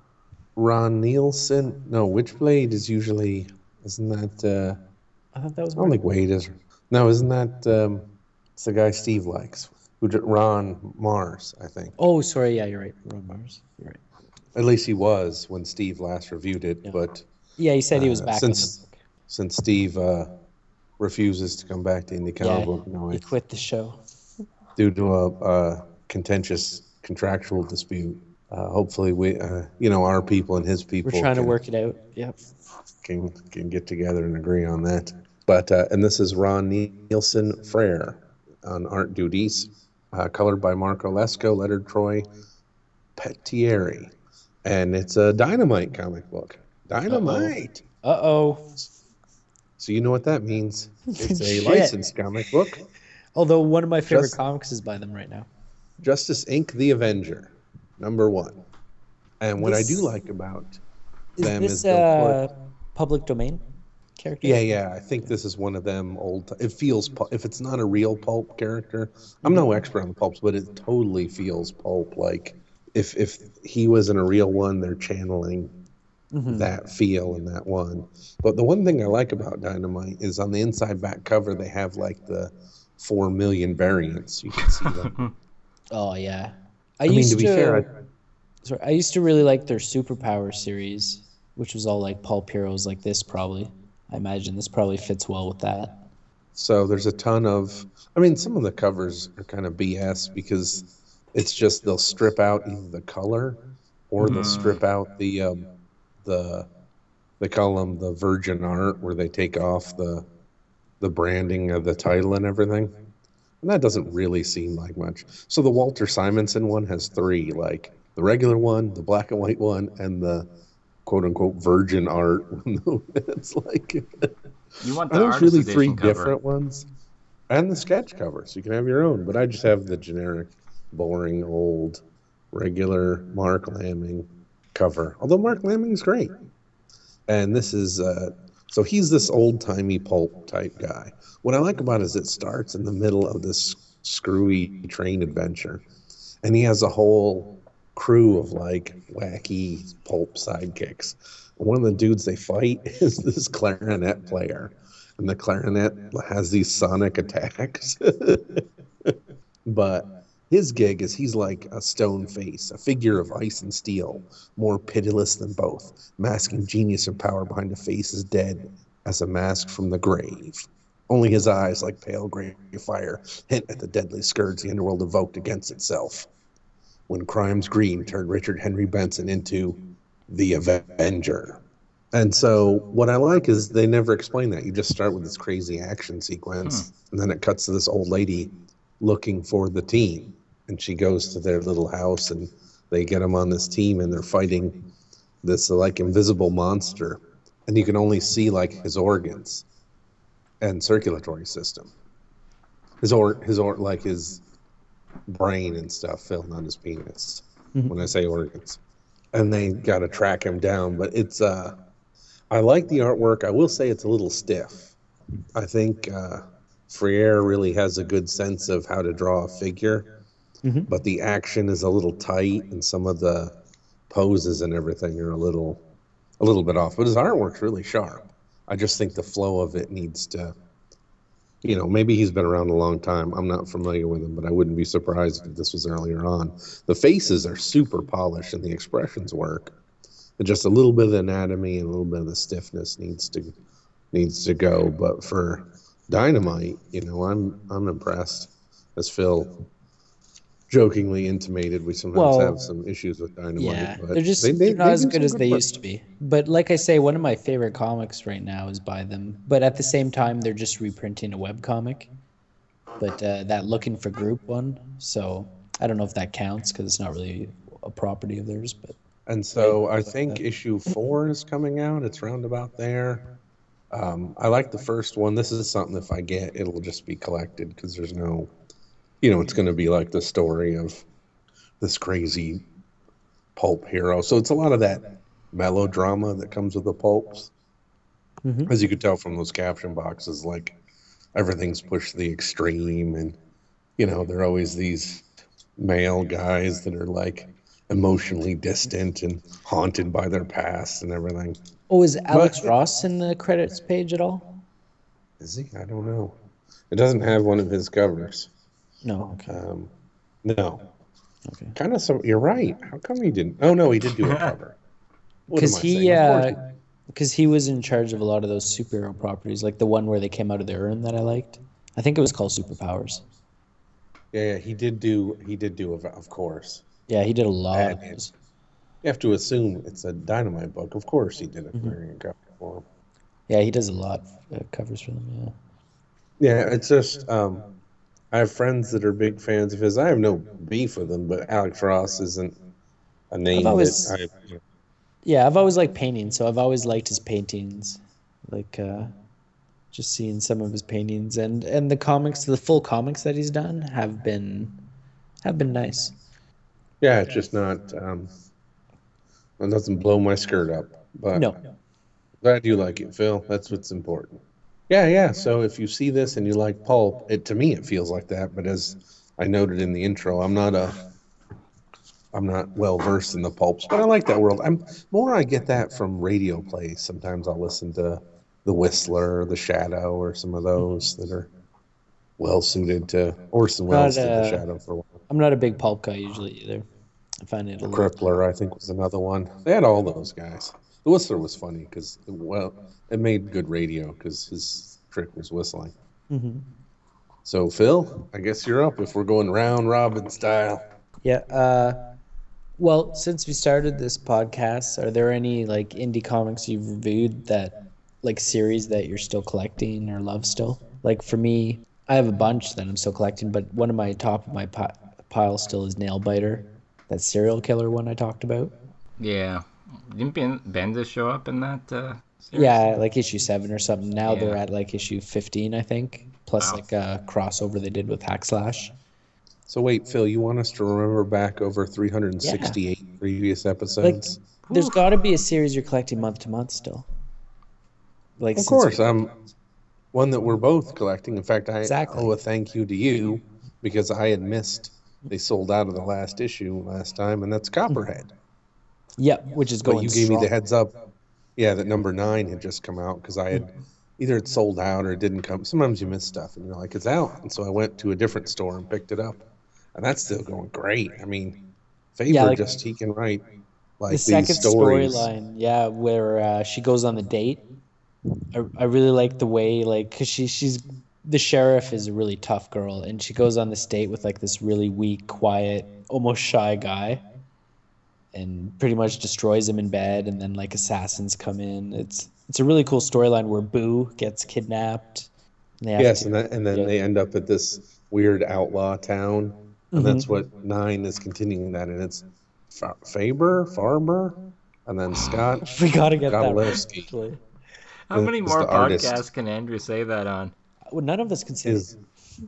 Ron Nielsen. No, Witchblade is usually, isn't that, uh, I thought that was I don't think Wade is. No, isn't that, um, it's the guy Steve likes. Who did, Ron Mars, I think. Oh, sorry. Yeah, you're right. Ron Mars. You're right. At least he was when Steve last reviewed it, Yeah. but Yeah, he said he was Uh, back since- on the book. since Steve uh, refuses to come back to indie comic Yeah, book he noise quit the show. due to a, a contentious contractual dispute, uh, hopefully we, uh, you know, our people and his people We're trying to can- work it out. Yep. can can get together and agree on that. But uh, and this is Ron Nielsen Frere on art duties, uh, colored by Marco Lesco, lettered Troy Pettieri, and it's a Dynamite comic book. Dynamite. Uh oh. So you know what that means? It's a Shit. licensed comic book. Although one of my favorite Just- comics is by them right now. Justice Incorporated. The Avenger, number one. And what This- I do like about Is them as this they'll put. a public domain character? Yeah, yeah. I think this is one of them old. It feels pu- if it's not a real pulp character. I'm no Mhm. expert on the pulps, but it totally feels pulp. Like if if he wasn't a real one, they're channeling Mhm. that feel in that one. But the one thing I like about Dynamite is on the inside back cover they have like the four million variants. You can see them. Oh yeah. I, I mean, to used be to, fair, I, sorry, I used to really like their superpower series, which was all like pulp heroes like this probably. I imagine this probably fits well with that. so there's a ton of. I mean, some of the covers are kind of B S because it's just they'll strip out either the color or they'll Mm. strip out the um, the they call them the virgin art where they take off the the branding of the title and everything. And that doesn't really seem like much. So the Walter Simonson one has three, like the regular one, the black and white one, and the quote unquote virgin art. It's like You want are the those artist really three edition cover. different ones? And the sketch cover, so you can have your own. But I just have the generic, boring, old, regular Mark Lamming cover. Although Mark Lamming's great. And this is uh so he's this old timey pulp type guy. What I like about it is it starts in the middle of this screwy train adventure, and he has a whole crew of like wacky pulp sidekicks. One of the dudes they fight is this clarinet player, and the clarinet has these sonic attacks. But his gig is he's like a stone face, a figure of ice and steel, more pitiless than both, masking genius and power behind a face as dead as a mask from the grave. Only his eyes, like pale gray fire, hint at the deadly scourge the underworld evoked against itself. When Crime's Green turned Richard Henry Benson into the Avenger. And so what I like is they never explain that. You just start with this crazy action sequence, and then it cuts to this old lady looking for the team. And she goes to their little house, and they get them on this team, and they're fighting this like invisible monster. And you can only see like his organs and circulatory system. His or his or like his brain and stuff filled on his penis. Mhm. When I say organs, and they got to track him down. But it's uh, I like the artwork. I will say it's a little stiff. I think uh, Freire really has a good sense of how to draw a figure, Mhm. but the action is a little tight, and some of the poses and everything are a little a little bit off. But his artwork's really sharp. I just think the flow of it needs to. You know, maybe he's been around a long time. I'm not familiar with him, but I wouldn't be surprised if this was earlier on. The faces are super polished and the expressions work. But just a little bit of the anatomy and a little bit of the stiffness needs to needs to go. But for Dynamite, you know, I'm I'm impressed. As Phil jokingly intimated, we sometimes Well, have some issues with Dynamite, Yeah, but they're just they, they, they're not they as do good some as they work. used to be. But like I say, one of my favorite comics right now is by them. But at the same time, they're just reprinting a web comic. But uh, that Looking for Group one, so I don't know if that counts because it's not really a property of theirs. But And so I think issue four is coming out. It's roundabout there. Um, I like the first one. This is something if I get, it'll just be collected because there's no, you know, it's going to be like the story of this crazy pulp hero. So it's a lot of that melodrama that comes with the pulps. Mhm. As you could tell from those caption boxes, like everything's pushed to the extreme. And, you know, there are always these male guys that are like emotionally distant and haunted by their past and everything. oh, is Alex But- Ross in the credits page at all? Is he? I don't know. It doesn't have one of his covers. No. Okay. Um, no. Okay. Kind of some. You're right. How come he didn't? Oh no, he did do a cover. What Because am I he, saying? Of course uh, because he was in charge of a lot of those superhero properties, like the one where they came out of the urn that I liked. I think it was called Superpowers. he- yeah, yeah, he did do. He did do. A, of course, Yeah, he did a lot of Batman. those. you have to assume it's a Dynamite book. Of course, he did a Mhm. variant cover for him. Yeah, he does a lot of uh, covers for them. Yeah. Yeah, it's just. Um, I have friends that are big fans of his. I have no beef with him, but Alex Ross isn't a name always- that I. Yeah, I've always liked painting, so I've always liked his paintings. Like uh just seeing some of his paintings and and the comics, the full comics that he's done have been have been nice. Yeah, it's just not. Um, it doesn't blow my skirt up. but No. glad you like it, Phil. That's what's important. Yeah, yeah. So if you see this and you like pulp, it to me it feels like that. But as I noted in the intro, I'm not a I'm not well versed in the pulps, but I like that world. I'm more I get that from radio plays. Sometimes I'll listen to The Whistler, The Shadow, or some of those that are well suited to Orson Welles Not did The uh, Shadow for a while. I'm not a big pulp guy usually either. I find it a little. Crippler, I think, was another one. They had all those guys. The Whistler was funny because well, it made good radio because his trick was whistling. Mhm. So Phil, I guess you're up if we're going round robin style. Yeah. Uh, well, since we started this podcast, are there any like indie comics you've reviewed that like series that you're still collecting or love still? Like for me, I have a bunch that I'm still collecting, but one of my top of my pi- pile still is Nailbiter, that serial killer one I talked about. Yeah. Didn't Ben Bendis show up in that uh, series? Yeah, like issue seven or something. Now they're Yeah. at like issue fifteen, I think. Plus Wow. like a crossover they did with Hack Slash. So wait, Phil, you want us to remember back over three hundred sixty-eight previous Like, episodes? there's got to be a series you're collecting month to month still. Like, Of since course, we- I'm one that we're both collecting. In fact, I Exactly. owe a thank you to you because I had missed. They sold out of the last issue last time, and that's Copperhead. Yep, which is But going you gave me the strong. heads up, yeah, that number nine had just come out because I had either it sold out or it didn't come. Sometimes you miss stuff, and you're like, it's out. And so I went to a different store and picked it up, and that's still going great. I mean, Faber Yeah, like- just he can write like The these second stories. storyline, yeah, where uh, she goes on the date. I, I really like the way, like, because she, she's the sheriff is a really tough girl, and she goes on this date with like this really weak, quiet, almost shy guy, and pretty much destroys him in bed, and then like assassins come in. It's it's a really cool storyline where Boo gets kidnapped. And they have Yes, to, and, that, and then yeah. they end up at this weird outlaw town, and Mhm. that's what nine is continuing that, and it's Fa- Faber, Farber, and then Scott we gotta get that right. Godlewski Actually. How many is more the artist. podcasts can Andrew say that on? Well, none of us can say it. is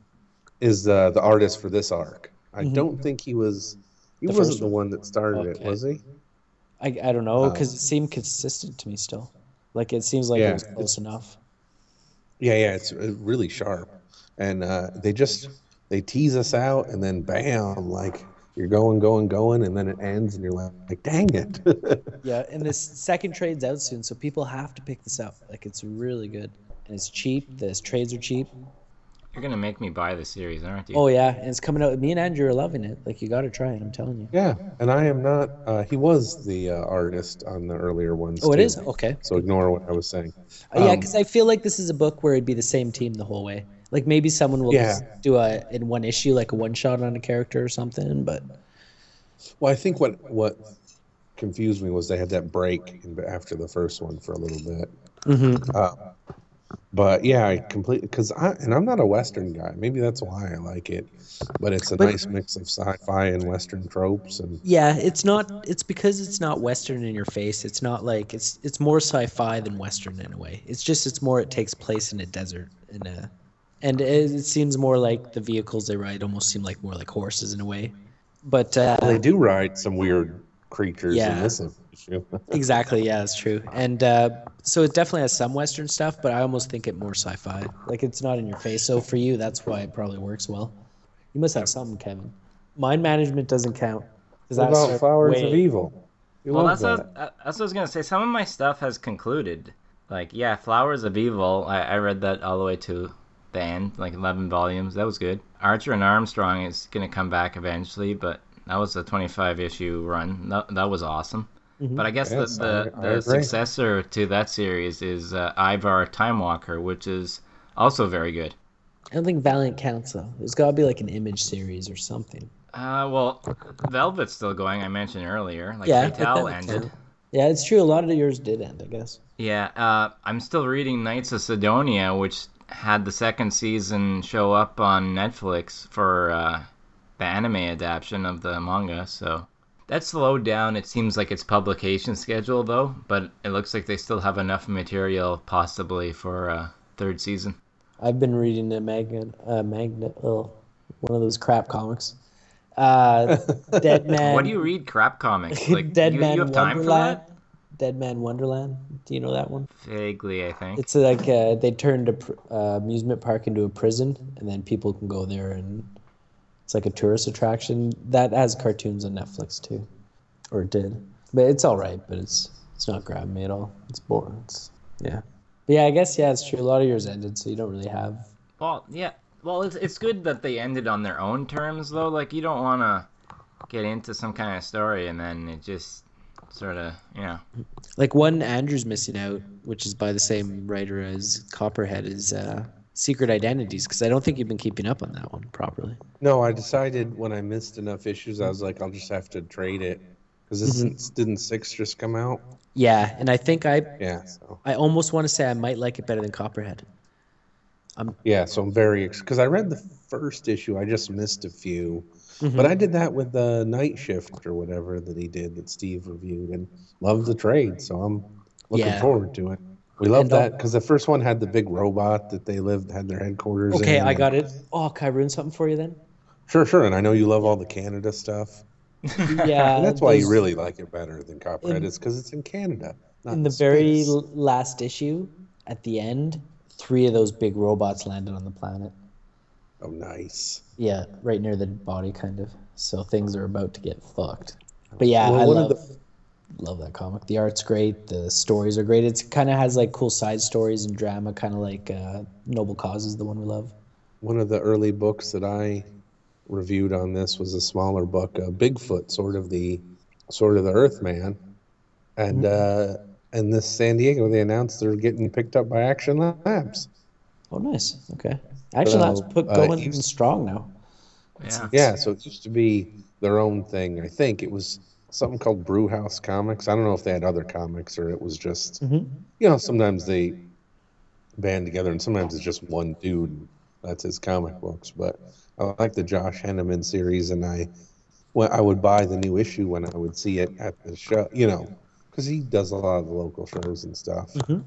is uh, the artist for this arc. I Mhm. don't think he was. He The wasn't first the one that started it, Okay. was he? I, I don't know, Uh, because it seemed consistent to me still. Like, it seems like Yeah, it was close it's- enough. Yeah, yeah, it's uh, really sharp, and uh, they just they tease us out, and then bam, like you're going, going, going, and then it ends, and you're like, like dang it. Yeah, and this second trade's out soon, so people have to pick this up. Like, it's really good. And it's cheap. The trades are cheap. You're gonna make me buy the series, aren't you? Oh, yeah, and it's coming out. Me and Andrew are loving it. Like, you got to try it, I'm telling you. Yeah, and I am not. Uh, he was the uh, artist on the earlier ones. Oh, it too. is? Okay. So ignore what I was saying. Uh, yeah, Um, because I feel like this is a book where it'd be the same team the whole way. Like, maybe someone will Yeah. just do a in one issue, like a one shot on a character or something, but Well, I think what what confused me was they had that break in, after the first one for a little bit. Uh, but yeah, I completely because I and I'm not a Western guy. Maybe that's why I like it. But it's a But- nice mix of sci-fi and Western tropes, and yeah, it's not. It's because it's not Western in your face. It's not like it's. It's more sci-fi than Western in a way. It's just. It's more. It takes place in a desert, in a, and it, it seems more like the vehicles they ride almost seem like more like horses in a way. But uh, they do ride some weird creatures Yeah. in this issue. exactly, yeah, that's true. And uh, so it definitely has some Western stuff, but I almost think it more sci-fi. Like it's not in your face. So for you, that's why it probably works well. You must have something, Kevin. Mind management doesn't count. 'Cause What that's about Flowers way- of Evil? You Well, love that's that. what, uh, that's what I was gonna say. Some of my stuff has concluded. Like, yeah, Flowers of Evil. I, I read that all the way to the end, like eleven volumes. That was good. Archer and Armstrong is gonna come back eventually, but that was a twenty-five issue run. That, that was awesome. Mhm. But I guess Yes, the I- the, I the agree. successor to that series is uh, Ivar Time Walker, which is also very good. I don't think Valiant counts though. There's got to be like an Image series or something. Uh, well, Velvet's still going. I mentioned earlier. Like Yeah, but that Fatale would ended. count. Yeah, it's true. A lot of yours did end, I guess. Yeah, uh, I'm still reading Knights of Sidonia, which had the second season show up on Netflix for uh, the anime adaptation of the manga. So that slowed down. It seems like its publication schedule, though, but it looks like they still have enough material possibly for a third season. I've been reading the Magnet, uh, Magnet, oh, one of those crap comics. Uh, Dead Man. What do you read? Crap comics? Like, Dead you, Man you have time Wonderland. for that? Dead Man Wonderland. Do you know that one? Vaguely, I think. It's like uh, they turned a pr- uh, amusement park into a prison, and then people can go there, and it's like a tourist attraction. That has cartoons on Netflix too, or it did. But it's all right, but it's it's not grabbing me at all. It's boring. It's, yeah. But yeah, I guess yeah, it's true. A lot of yours ended, so you don't really have. Well, yeah. Well, it's it's good that they ended on their own terms, though. Like, you don't want to get into some kind of story and then it just sort of, you know. Like one Andrew's missing out, which is by the same writer as Copperhead, is uh, Secret Identities, because I don't think you've been keeping up on that one properly. No, I decided when I missed enough issues, I was like, I'll just have to trade it. Because isn't didn't six just come out? Yeah, and I think I Yeah. So I almost want to say I might like it better than Copperhead. I'm yeah, so I'm very because I read the first issue. I just missed a few, but I did that with the Night Shift or whatever that he did that Steve reviewed and loved the trade. So I'm looking Yeah. forward to it. We love And I'll- that because the first one had the big robot that they lived had their headquarters. okay. in, I and- got it. Oh, can I ruin something for you then? Sure, sure. And I know you love all the Canada stuff. Yeah, And that's why you those- really like it better than Copperhead. in- It's because it's in Canada. Not in in the very space. l- last issue, at the end, three of those big robots landed on the planet. Oh, nice. Yeah, right near the body, kind of. So things are about to get fucked. But yeah, Well, I one of love love that comic. The art's great. The stories are great. It's kind of has like cool side stories and drama, kind of like uh, Noble Causes, the one we love. One of the early books that I reviewed on this was a smaller book, uh, Bigfoot, sort of the sort of the Earthman, and uh, and this San Diego they announced they're getting picked up by Action Labs. Oh, nice. Okay. Action So, Labs put uh, going used- strong now. Yeah. Yeah, so it used to be their own thing. I think it was something called Brewhouse Comics. I don't know if they had other comics or it was just Mhm. you know sometimes they band together and sometimes it's just one dude. That's his comic books, but I like the Josh Henneman series, and I when I would buy the new issue when I would see it at the show, you know, because he does a lot of the local shows and stuff. Mhm.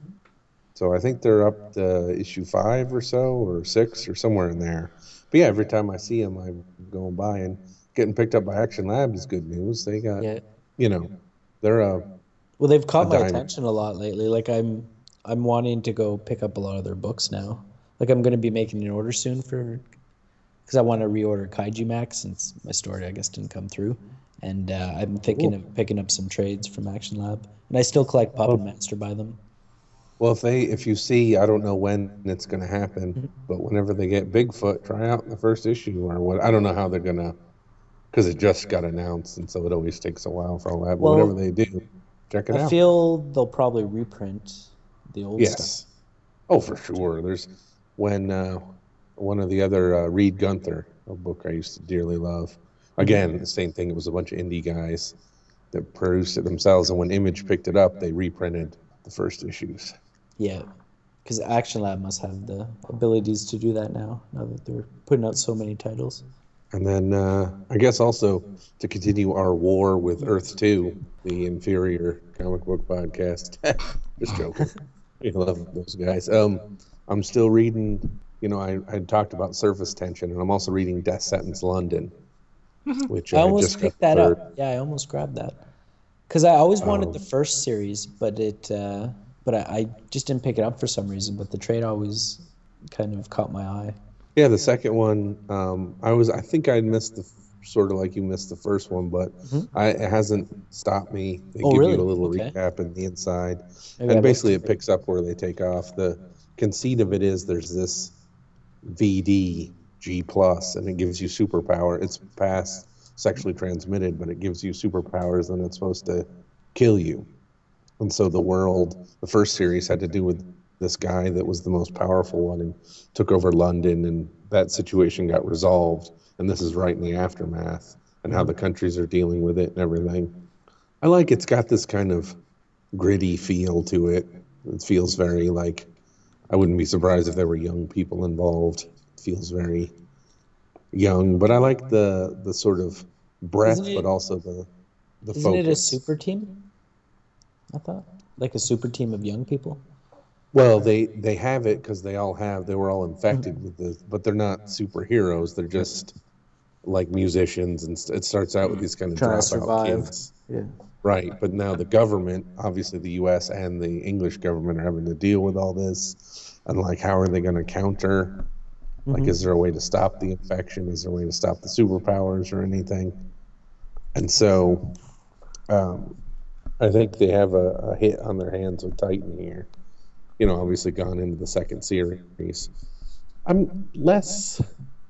So I think they're up to issue five or so, or six, or somewhere in there. But yeah, every time I see him, I'm going by and getting picked up by Action Lab is good news. They got, Yeah. you know, they're a Well, they've caught A my diamond. attention a lot lately. Like I'm, I'm wanting to go pick up a lot of their books now. Like I'm going to be making an order soon for, because I want to reorder Kaiju Max since my story I guess didn't come through, and uh, I'm thinking of picking up some trades from Action Lab, and I still collect Puppet Master by them. well. If they, if you see, I don't know when it's going to happen, but whenever they get Bigfoot, try out the first issue or what. I don't know how they're gonna, because it just got announced, and so it always takes a while for all that. But Well, whatever they do, check it I out. feel they'll probably reprint the old Yes. stuff. Oh, for sure. There's when uh, one of the other uh, Reed Gunther, a book I used to dearly love. Again, the same thing. It was a bunch of indie guys that produced it themselves, and when Image picked it up, they reprinted the first issues. Yeah, because Action Lab must have the abilities to do that now. Now that they're putting out so many titles. And then uh, I guess also to continue our war with Earth Two, the inferior comic book podcast. Just joking. We love those guys. Um, I'm still reading. You know, I, I talked about Surface Tension, and I'm also reading Death Sentence London, which I I almost just got picked the that third. up. Yeah, I almost grabbed that because I always wanted Um, the first series, but it, uh, but I, I just didn't pick it up for some reason. But the trade always kind of caught my eye. Yeah, the second one, um, I was. I think I missed the sort of like you missed the first one, but I, it hasn't stopped me. They Oh, give really? you a little Okay. recap in the inside, Maybe I and will. basically it picks up where they take off. The conceit of it is there's this V D G plus, and it gives you superpower. It's past sexually transmitted, but it gives you superpowers, and it's supposed to kill you. And so the world, the first series had to do with this guy that was the most powerful one and took over London, and that situation got resolved. And this is right in the aftermath and how the countries are dealing with it and everything. I like it's got this kind of gritty feel to it. It feels very like I wouldn't be surprised if there were young people involved. It feels very young, but I like the the sort of breadth, Isn't it- but also the the Isn't focus. it a super team? I thought like a super team of young people. Well, they they have it because they all have. They were all infected with this, but they're not superheroes. They're just like musicians, and st- it starts out with these kind of Trying to dropout survive. kids. Yeah. Right, but now the government, obviously the U S and the English government are having to deal with all this, and like, how are they going to counter? Like, Mhm. is there a way to stop the infection? Is there a way to stop the superpowers or anything? And so, um, I think they have a, a hit on their hands with Titan here. You know, obviously gone into the second series. I'm less.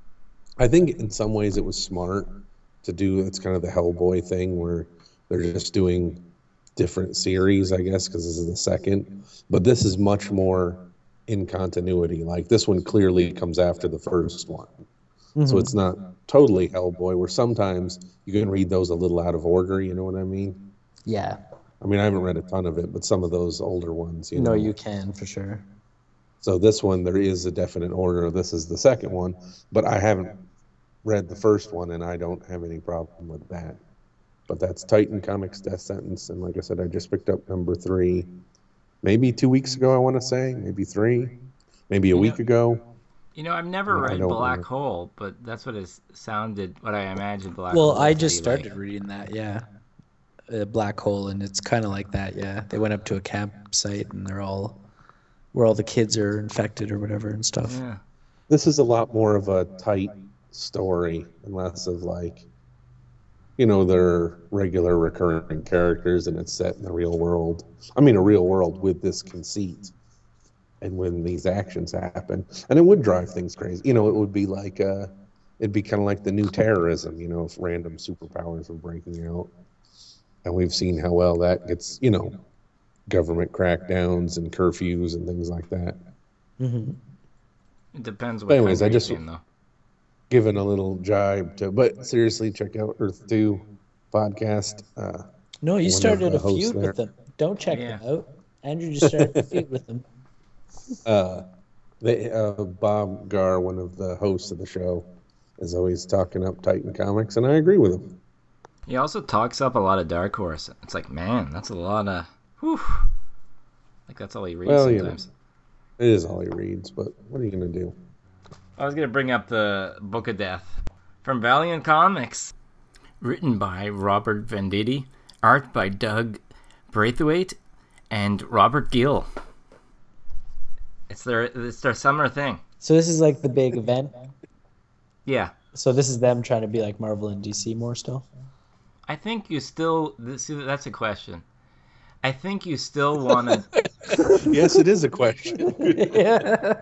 I think in some ways it was smart to do. It's kind of the Hellboy thing where they're just doing different series, I guess, because this is the second. But this is much more in continuity. Like this one clearly comes after the first one. So Mhm. it's not totally Hellboy, where sometimes you can read those a little out of order, you know what I mean? Yeah. I mean, I haven't read a ton of it, but some of those older ones, you No, know. you can for sure. So this one, there is a definite order. This is the second one, but I haven't read the first one, and I don't have any problem with that. But that's Titan Comics Death Sentence, and like I said, I just picked up number three, maybe two weeks ago, I want to say, maybe three, maybe a You know, week ago. you know, I've never I read don't Black remember. Hole, but that's what it sounded, what I imagined Black Well, Hole I to just be like. started reading that, yeah. A black hole, and it's kind of like that, yeah. They went up to a campsite, and they're all where all the kids are infected or whatever and stuff. Yeah. This is a lot more of a tight story and less of like, you know, their regular recurring characters, and it's set in the real world. I mean, a real world with this conceit. And when these actions happen, and it would drive things crazy. You know, it would be like, uh, it'd be kind of like the new terrorism, you know, if random superpowers were breaking out. And we've seen how well that gets, you know, government crackdowns and curfews and things like that. Mm-hmm. It depends But what anyways, I country just it's in, though. given a little jibe to, but seriously, check out Earth Two podcast. Uh, No, you one of started the a hosts feud there. with them. Don't check Yeah. them out. Andrew just started a feud with them. Uh, they, uh, Bob Gar, one of the hosts of the show, is always talking up Titan Comics, and I agree with him. He also talks up a lot of Dark Horse. It's like, man, that's a lot of. Whew. Like, that's all he reads Well, you know, sometimes. it is all he reads, but what are you going to do? I was going to bring up the Book of Death from Valiant Comics. Written by Robert Venditti, art by Doug Braithwaite, and Robert Gill. It's their it's their summer thing. So this is like the big event. Yeah. So this is them trying to be like Marvel and D C more still. I think you still. See, that's a question. I think you still want to. Yes, it is a question. Yeah.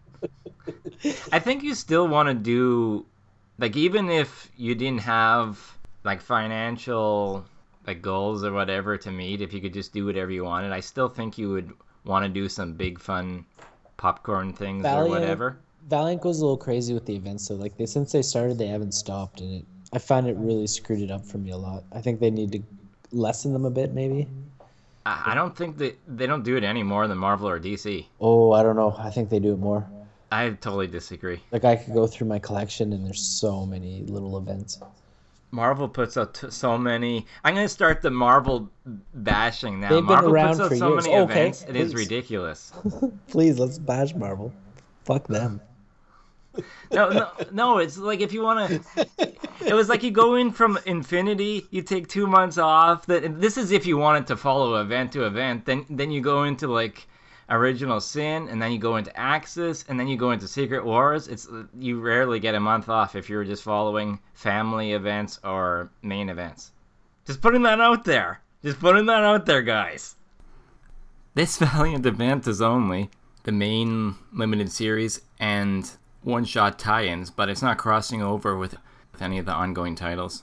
I think you still want to do, like, even if you didn't have like financial like goals or whatever to meet, if you could just do whatever you wanted, I still think you would want to do some big fun popcorn things Valiant, or whatever. Valiant goes a little crazy with the events, so like they since they started, they haven't stopped, and it I find it really screwed it up for me a lot. I think they need to lessen them a bit, maybe. I, I don't think that they don't do it any more than Marvel or D C. Oh, I don't know. I think they do it more. I totally disagree. Like I could go through my collection, and there's so many little events. Marvel puts out t- so many. I'm going to start the Marvel bashing now. They've been Marvel around puts out for so years. many Okay, events, it is please. ridiculous. Please, let's bash Marvel. Fuck them. No, no, no. It's like if you want to. It was like you go in from Infinity, you take two months off. That this is if you wanted to follow event to event. Then then you go into like Original Sin, and then you go into Axis, and then you go into Secret Wars. It's you rarely get a month off if you're just following family events or main events. Just putting that out there. Just putting that out there, guys. This Valiant event is only the main limited series and one-shot tie-ins, but it's not crossing over with, with any of the ongoing titles.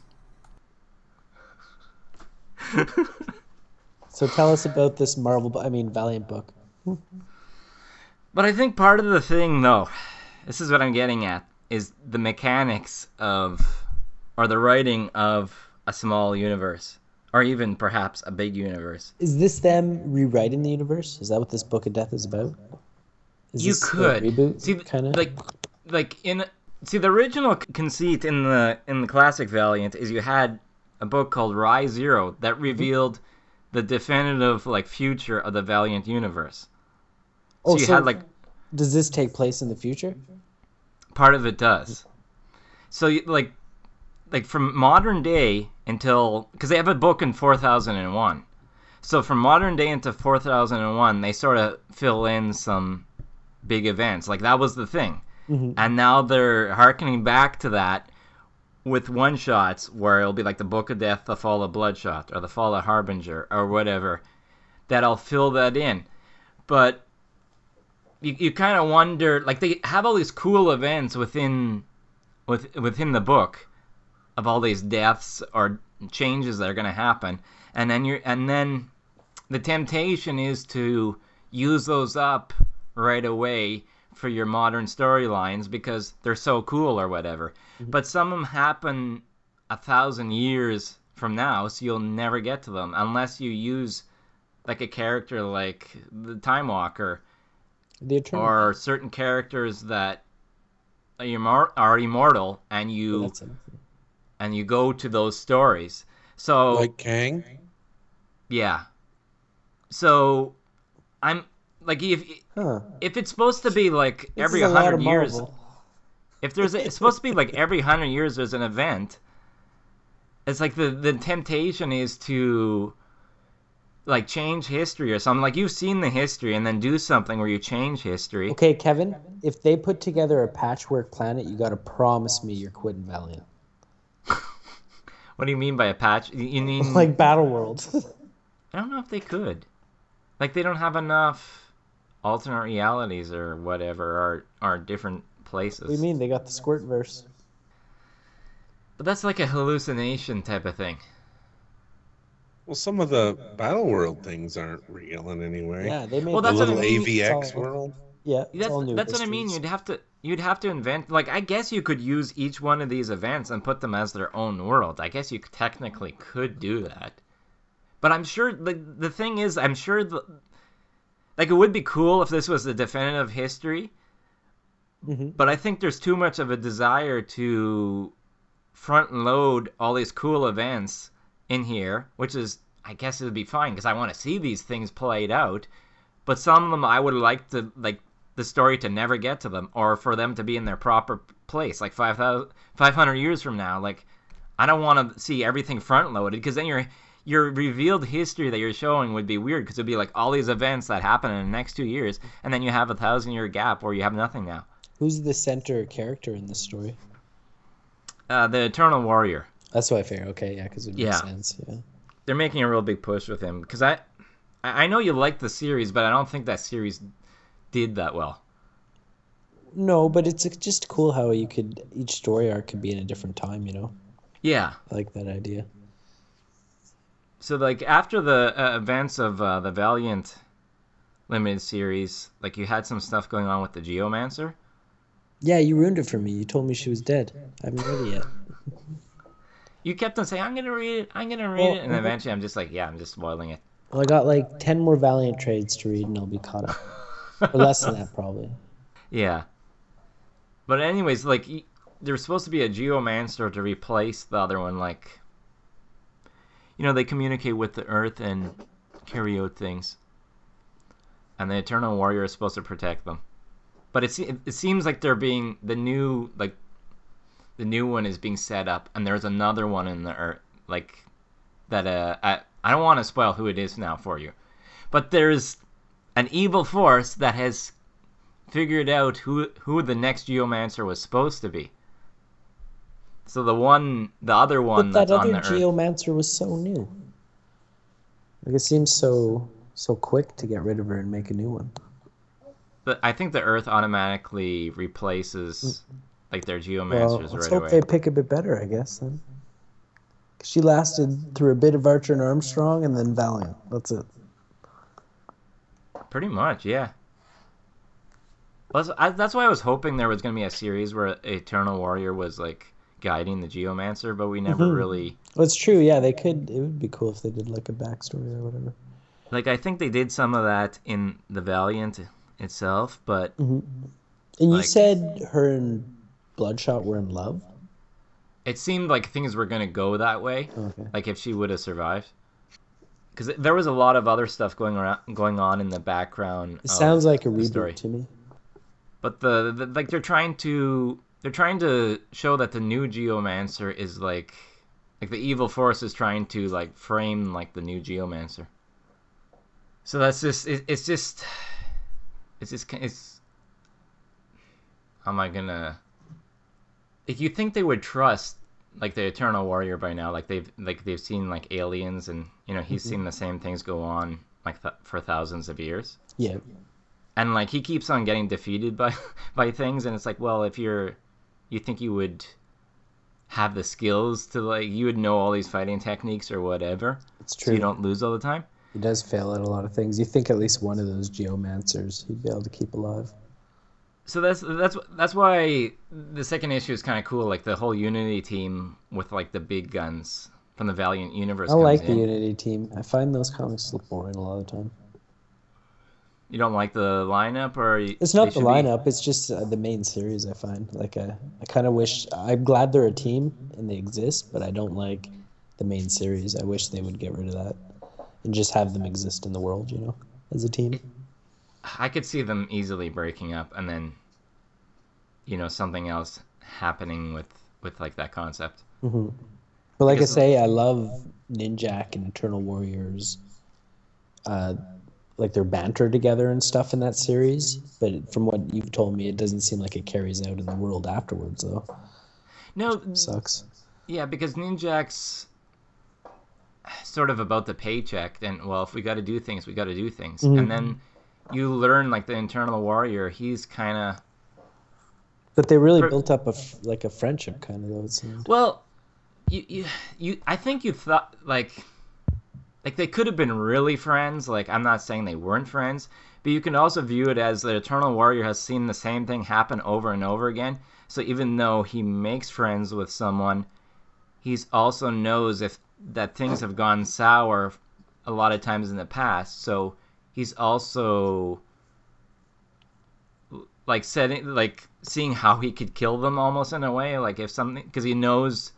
So tell us about this Marvel, I mean Valiant book. But I think part of the thing, though, this is what I'm getting at, is the mechanics of, or the writing of a small universe, or even perhaps a big universe. Is this them rewriting the universe? Is that what this Book of Death is about? Is You this could a reboot, see, kind of like, like in see the original conceit in the in the classic Valiant is you had a book called Rise Zero that revealed the definitive like future of the Valiant universe. So Oh, you so had like does this take place in the future? part of it does. So you, like like from modern day, until because they have a book in four thousand one. So from modern day into four thousand one, they sort of fill in some big events. Like that was the thing. Mm-hmm. And now they're harkening back to that with one shots where it'll be like the Book of Death, the Fall of Bloodshot, or the Fall of Harbinger, or whatever. That'll fill that in. But you you kind of wonder, like they have all these cool events within with within the book of all these deaths or changes that are going to happen, and then you're and then the temptation is to use those up right away for your modern storylines because they're so cool or whatever. Mm-hmm. But some of them happen a thousand years from now, so you'll never get to them unless you use like a character like the Time Walker, the Eternal, or certain characters that are, immor- are immortal, and you oh, and you go to those stories. So like Kang. Yeah. So I'm like if huh. if it's supposed to be like this every hundred years, if there's a, it's supposed to be like every hundred years there's an event. It's like the the temptation is to like change history or something. Like you've seen the history and then do something where you change history. Okay, Kevin, if they put together a Patchwork Planet, you got to promise me you're quitting Valiant. What do you mean by a patch? You mean like Battle World? I don't know if they could. Like they don't have enough alternate realities or whatever, or or different places. What do you mean? They got the Squirtverse. But that's like a hallucination type of thing. Well, some of the Battle World things aren't real in any way. Yeah, they made well, that's the little what I mean. A V X all, world. Yeah, that's, all new that's what I mean. You'd have to you'd have to invent. Like I guess you could use each one of these events and put them as their own world. I guess you technically could do that. But I'm sure the the thing is, I'm sure the like it would be cool if this was the definitive history. Mm-hmm. But I think there's too much of a desire to front load all these cool events in here, which is, I guess it would be fine because I want to see these things played out. But some of them I would like to like the story to never get to them, or for them to be in their proper place, like five hundred years from now. Like I don't want to see everything front loaded because then you're. Your revealed history that you're showing would be weird because it'd be like all these events that happen in the next two years, and then you have a thousand year gap where you have nothing now. Who's the center character in the story? Uh, the Eternal Warrior. That's what I figure. Okay, yeah, because it makes Yeah. sense. Yeah. They're making a real big push with him because I, I know you like the series, but I don't think that series did that well. No, but it's just cool how you could each story arc could be in a different time. You know. Yeah. I like that idea. So, like, after the uh, events of uh, the Valiant limited series, like, you had some stuff going on with the Geomancer. Yeah, you ruined it for me. You told me she was dead. I haven't read it yet. You kept on saying, I'm going to read it, I'm going to read Well, it, and eventually I'm just like, yeah, I'm just spoiling it. Well, I got like ten more Valiant trades to read and I'll be caught up. Or less than that, probably. Yeah. But anyways, like, there's supposed to be a Geomancer to replace the other one, like... You know, they communicate with the Earth and carry out things. And the Eternal Warrior is supposed to protect them. But it, it seems like they're being... The new, like... The new one is being set up. And there's another one in the Earth. Like... That, uh... I, I don't want to spoil who it is now for you. But there's an evil force that has figured out who, who the next Geomancer was supposed to be. So the one, the other one but that that's on other the Earth. Geomancer was so new. Like it seems so so quick to get rid of her and make a new one. But I think the Earth automatically replaces like their Well, Geomancers let's right hope away. they pick a bit better, I guess. Then, 'cause she lasted through a bit of Archer and Armstrong, and then Valiant. That's it. Pretty much, yeah. Well, that's, I, that's why I was hoping there was going to be a series where Eternal Warrior was like guiding the Geomancer, but we never Mhm. really. Well, it's true. Yeah, they could. It would be cool if they did like a backstory or whatever. Like, I think they did some of that in the Valiant itself, but Mm-hmm. And you Like- said her and Bloodshot were in love. it seemed like things were going to go that way. Okay. Like if she would have survived, because there was a lot of other stuff going around, going on in the background. It of sounds like a the story. reboot to me. But the, the like they're trying to they're trying to show that the new Geomancer is like Like the evil force is trying to like frame like the new Geomancer. So that's just it, it's just it's just it's. How am I gonna? If you think they would trust like the Eternal Warrior by now, like they've like they've seen like aliens, and you know he's mm-hmm. seen the same things go on like th- for thousands of years. Yeah. And like he keeps on getting defeated by by things, and it's like, well, if you're, you think you would have the skills to like you would know all these fighting techniques or whatever. It's true. So you don't lose all the time. He does fail at a lot of things. You think at least one of those Geomancers he'd be able to keep alive. So that's that's that's why the second issue is kind of cool. Like the whole Unity team with like the big guns from the Valiant universe. I like in. the Unity team. I find those comics look boring a lot of the time. You don't like the lineup, or it's not the lineup. Be... It's just uh, the main series. I find like I, I kind of wish. I'm glad they're a team and they exist, but I don't like the main series. I wish they would get rid of that and just have them exist in the world. You know, as a team. I could see them easily breaking up and then, you know, something else happening with, with like that concept. Mm-hmm. But like because... I say, I love Ninjak and Eternal Warriors. Uh, like their banter together and stuff in that series. But from what you've told me, it doesn't seem like it carries out in the world afterwards, though. No, Which sucks. Yeah, because Ninjak's sort of about the paycheck. And well, if we got to do things, we got to do things, mm-hmm. and then. You learn like the Eternal Warrior. He's kind of, but they really per- built up a like a friendship kind of though. It seemed. Well, you you you. I think you thought like, like they could have been really friends. Like I'm not saying they weren't friends, but you can also view it as the Eternal Warrior has seen the same thing happen over and over again. So even though he makes friends with someone, he's also knows if that things have gone sour a lot of times in the past. So. He's also like setting, like seeing how he could kill them almost in a way, like if something, because he knows,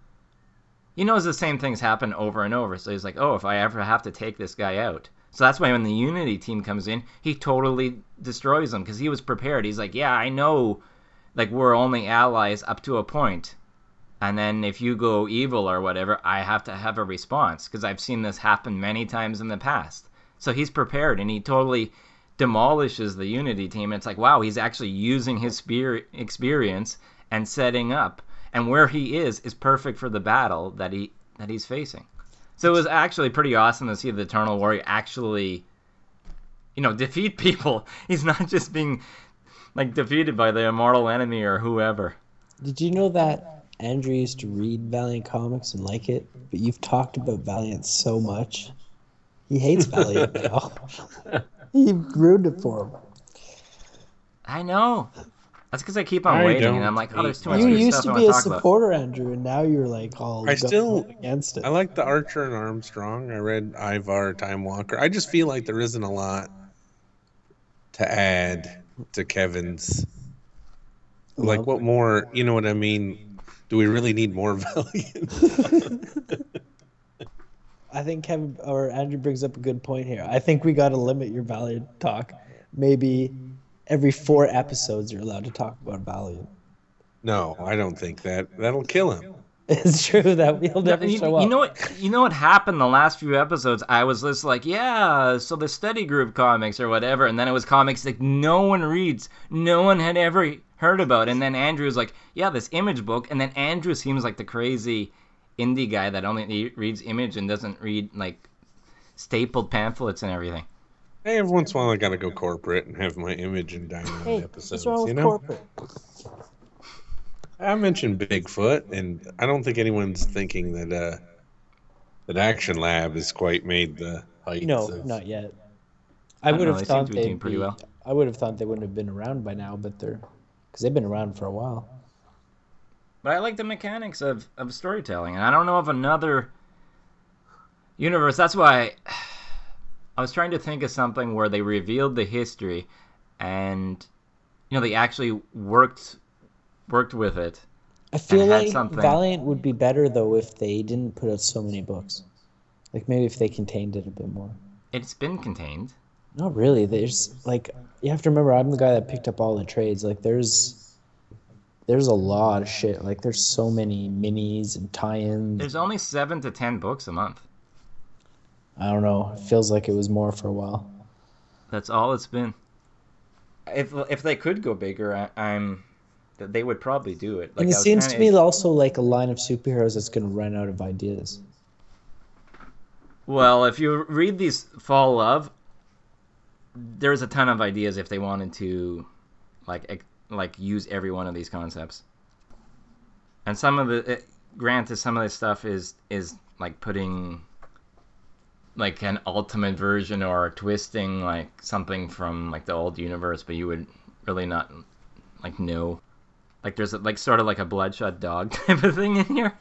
he knows the same things happen over and over. So he's like, oh, if I ever have to take this guy out. So that's why when the Unity team comes in, he totally destroys them because he was prepared. He's like, yeah, I know, like we're only allies up to a point. And then if you go evil or whatever, I have to have a response because I've seen this happen many times in the past. So he's prepared, and he totally demolishes the Unity team. And it's like, wow, he's actually using his spear experience and setting up. And where he is is perfect for the battle that he that he's facing. So it was actually pretty awesome to see the Eternal Warrior actually, you know, defeat people. He's not just being, like, defeated by the immortal enemy or whoever. Did you know that Andrew used to read Valiant comics and like it? But you've talked about Valiant so much. He hates Valiant now. He ruined it for him. I know. That's because I keep on I waiting, and I'm like, oh, there's too much you good used stuff to I be want a to talk supporter, about. Andrew, and now you're like all I still against it. I like the Archer and Armstrong. I read Ivar, Time Walker. I just feel like there isn't a lot to add to Kevin's. Like, what more? You know what I mean? Do we really need more Valiant? I think Kevin or Andrew brings up a good point here. I think we got to limit your Valiant talk. Maybe every four episodes you're allowed to talk about Valiant. No, I don't think that. That'll kill him. It's true that he'll never you, show up. You know what? You know what happened the last few episodes? I was just like, yeah, so the study group comics or whatever, and then it was comics like no one reads, no one had ever heard about, and then Andrew's like, yeah, this Image book, and then Andrew seems like the crazy indie guy that only reads Image and doesn't read like stapled pamphlets and everything. Hey, every once in a while I gotta go corporate and have my Image and Dynamite hey, episodes. What's wrong with you know? corporate? I mentioned Bigfoot, and I don't think anyone's thinking that uh, that Action Lab has quite made the heights. No, of... not yet. I, I would know, have thought they'd be pretty well. I would have thought they wouldn't have been around by now, but they're because they've been around for a while. But I like the mechanics of, of storytelling, and I don't know of another universe. That's why I was trying to think of something where they revealed the history, and you know they actually worked worked with it. I feel like something. Valiant would be better though if they didn't put out so many books. Like maybe if they contained it a bit more. It's been contained. Not really. There's like you have to remember I'm the guy that picked up all the trades. Like there's there's a lot of shit. Like there's so many minis and tie-ins. There's only seven to ten books a month. I don't know. It feels like it was more for a while. That's all it's been. If if they could go bigger, I, I'm they would probably do it. Like, and it I was seems kinda, to me also like a line of superheroes that's going to run out of ideas. Well, if you read these Fall Love, there's a ton of ideas if they wanted to, like like use every one of these concepts. And some of the, it, granted, some of this stuff is is like putting like an ultimate version or twisting like something from like the old universe, but you would really not like know. Like there's a, like sort of like a Bloodshot dog type of thing in here,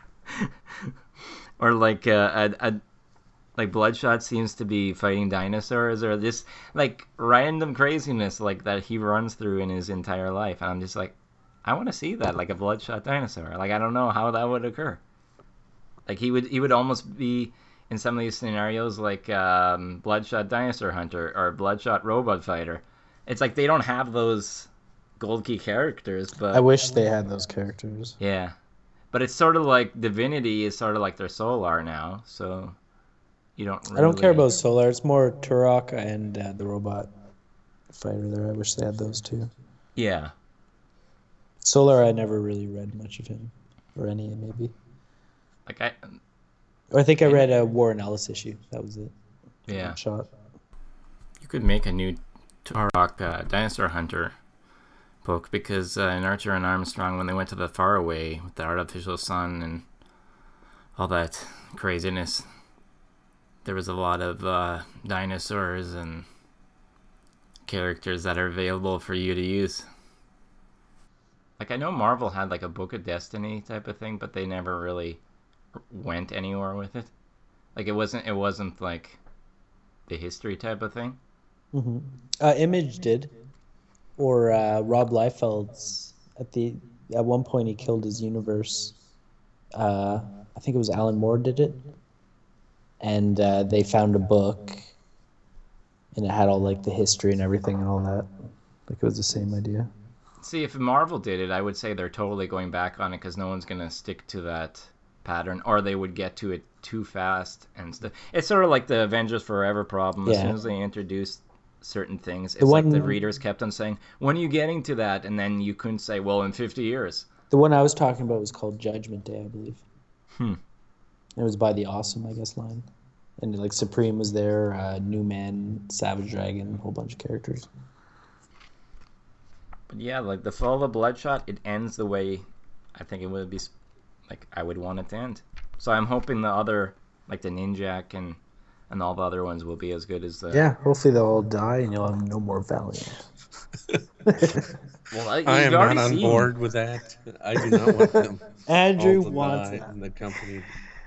or like a, a, a like Bloodshot seems to be fighting dinosaurs, or this like random craziness like that he runs through in his entire life, and I'm just like, I want to see that, like a Bloodshot dinosaur. Like I don't know how that would occur. Like he would he would almost be in some of these scenarios like um, Bloodshot Dinosaur Hunter or Bloodshot Robot Fighter. It's like they don't have those Gold Key characters, but I wish they had those characters. Yeah, but it's sort of like Divinity is sort of like their Solar now, so you don't. Really... I don't care about Solar. It's more Turok and uh, the Robot Fighter there. I wish they had those too. Yeah. Solar, I never really read much of him, or any maybe. Like I. Or I think I read a Warren Ellis issue. That was it. Yeah. One shot. You could make a new Turok uh, Dinosaur Hunter book, because uh, in Archer and Armstrong, when they went to the faraway with the artificial sun and all that craziness, there was a lot of uh, dinosaurs and characters that are available for you to use. Like I know Marvel had like a Book of Destiny type of thing, but they never really went anywhere with it. Like it wasn't it wasn't like the history type of thing. Mm-hmm. Uh, Image did, or uh, Rob Liefeld's at the at one point he killed his universe. Uh, I think it was Alan Moore did it, and uh, they found a book, and it had all like the history and everything and all that. Like it was the same idea. See, if Marvel did it, I would say they're totally going back on it because no one's gonna stick to that pattern, or they would get to it too fast and stuff. It's sort of like the Avengers Forever problem. As Yeah. soon as they introduced certain things, it's The like one- the readers kept on saying, when are you getting to that? And then you couldn't say, well, in fifty years. The one I was talking about was called Judgment Day, I believe. Hmm. It was by the Awesome, I guess, line. And like Supreme was there, uh, New Man, Savage Dragon, a whole bunch of characters. But yeah, like the Fall of Bloodshot, it ends the way I think it would be, like I would want it to end. So I'm hoping the other, like the Ninjak and and all the other ones will be as good as the. Yeah, hopefully they'll all die and you'll have no more Valiant. Well, I, I am you've not already on seen- board with that. I do not want them Andrew all to wants die that. in the company.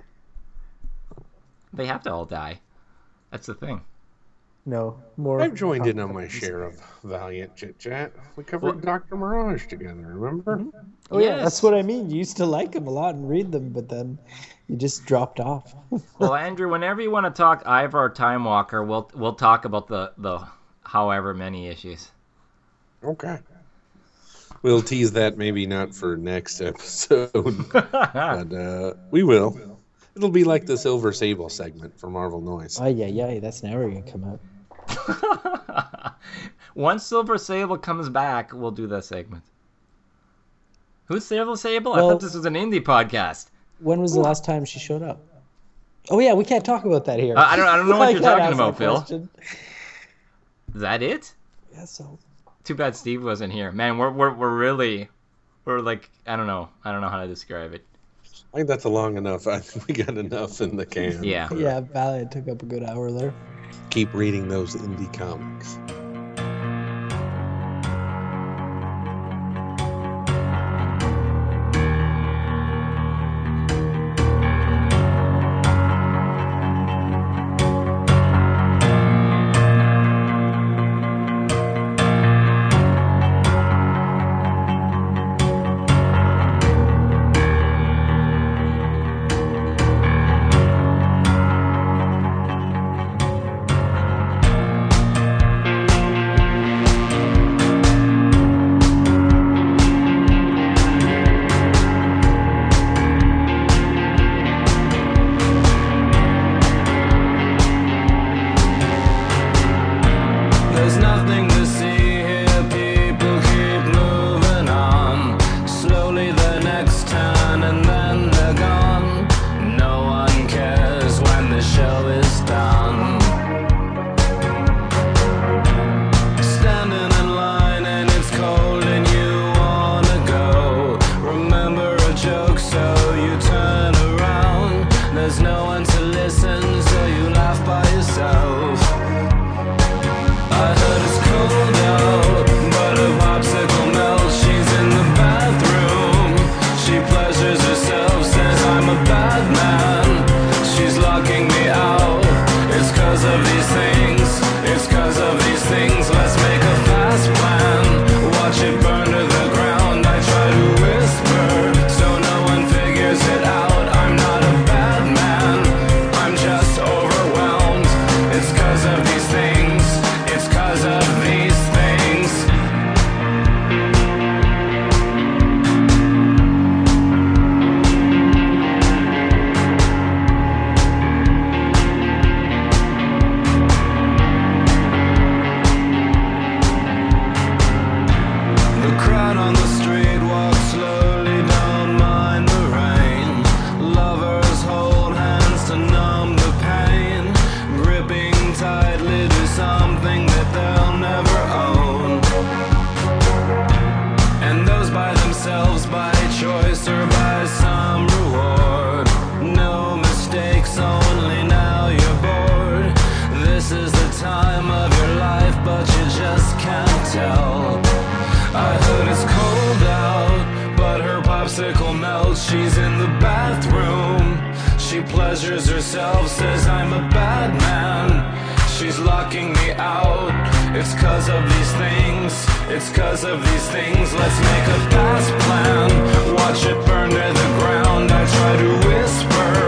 They have to all die. That's the thing. No, more. I've joined in on my share of Valiant chit chat. We covered Well- Doctor Mirage together, remember? Oh yeah, Yes. that's what I mean. You used to like them a lot and read them, but then you just dropped off. Well, Andrew, whenever you want to talk Ivar or Time Walker, we'll we'll talk about the the however many issues. Okay. We'll tease that maybe not for next episode, but uh, we will. It'll be like the Silver Sable segment for Marvel Noise. Oh yeah, yeah, that's never gonna come out. Once Silver Sable comes back, we'll do that segment. Who's Silver Sable? I Well- thought this was an indie podcast. When was the last time she showed up? Oh yeah, we can't talk about that here. Uh, I don't I don't know what I you're can't talking ask about, that Phil. question. Is that it? Yeah, so Too bad Steve wasn't here. Man, we're we're we're really we're like I don't know. I don't know how to describe it. I think that's a long enough. I think we got enough in the can. Yeah. yeah, Valiant took up a good hour there. Keep reading those indie comics. pleasures herself, says I'm a bad man. She's locking me out. It's cause of these things. It's cause of these things. Let's make a past plan. Watch it burn to the ground. I try to whisper,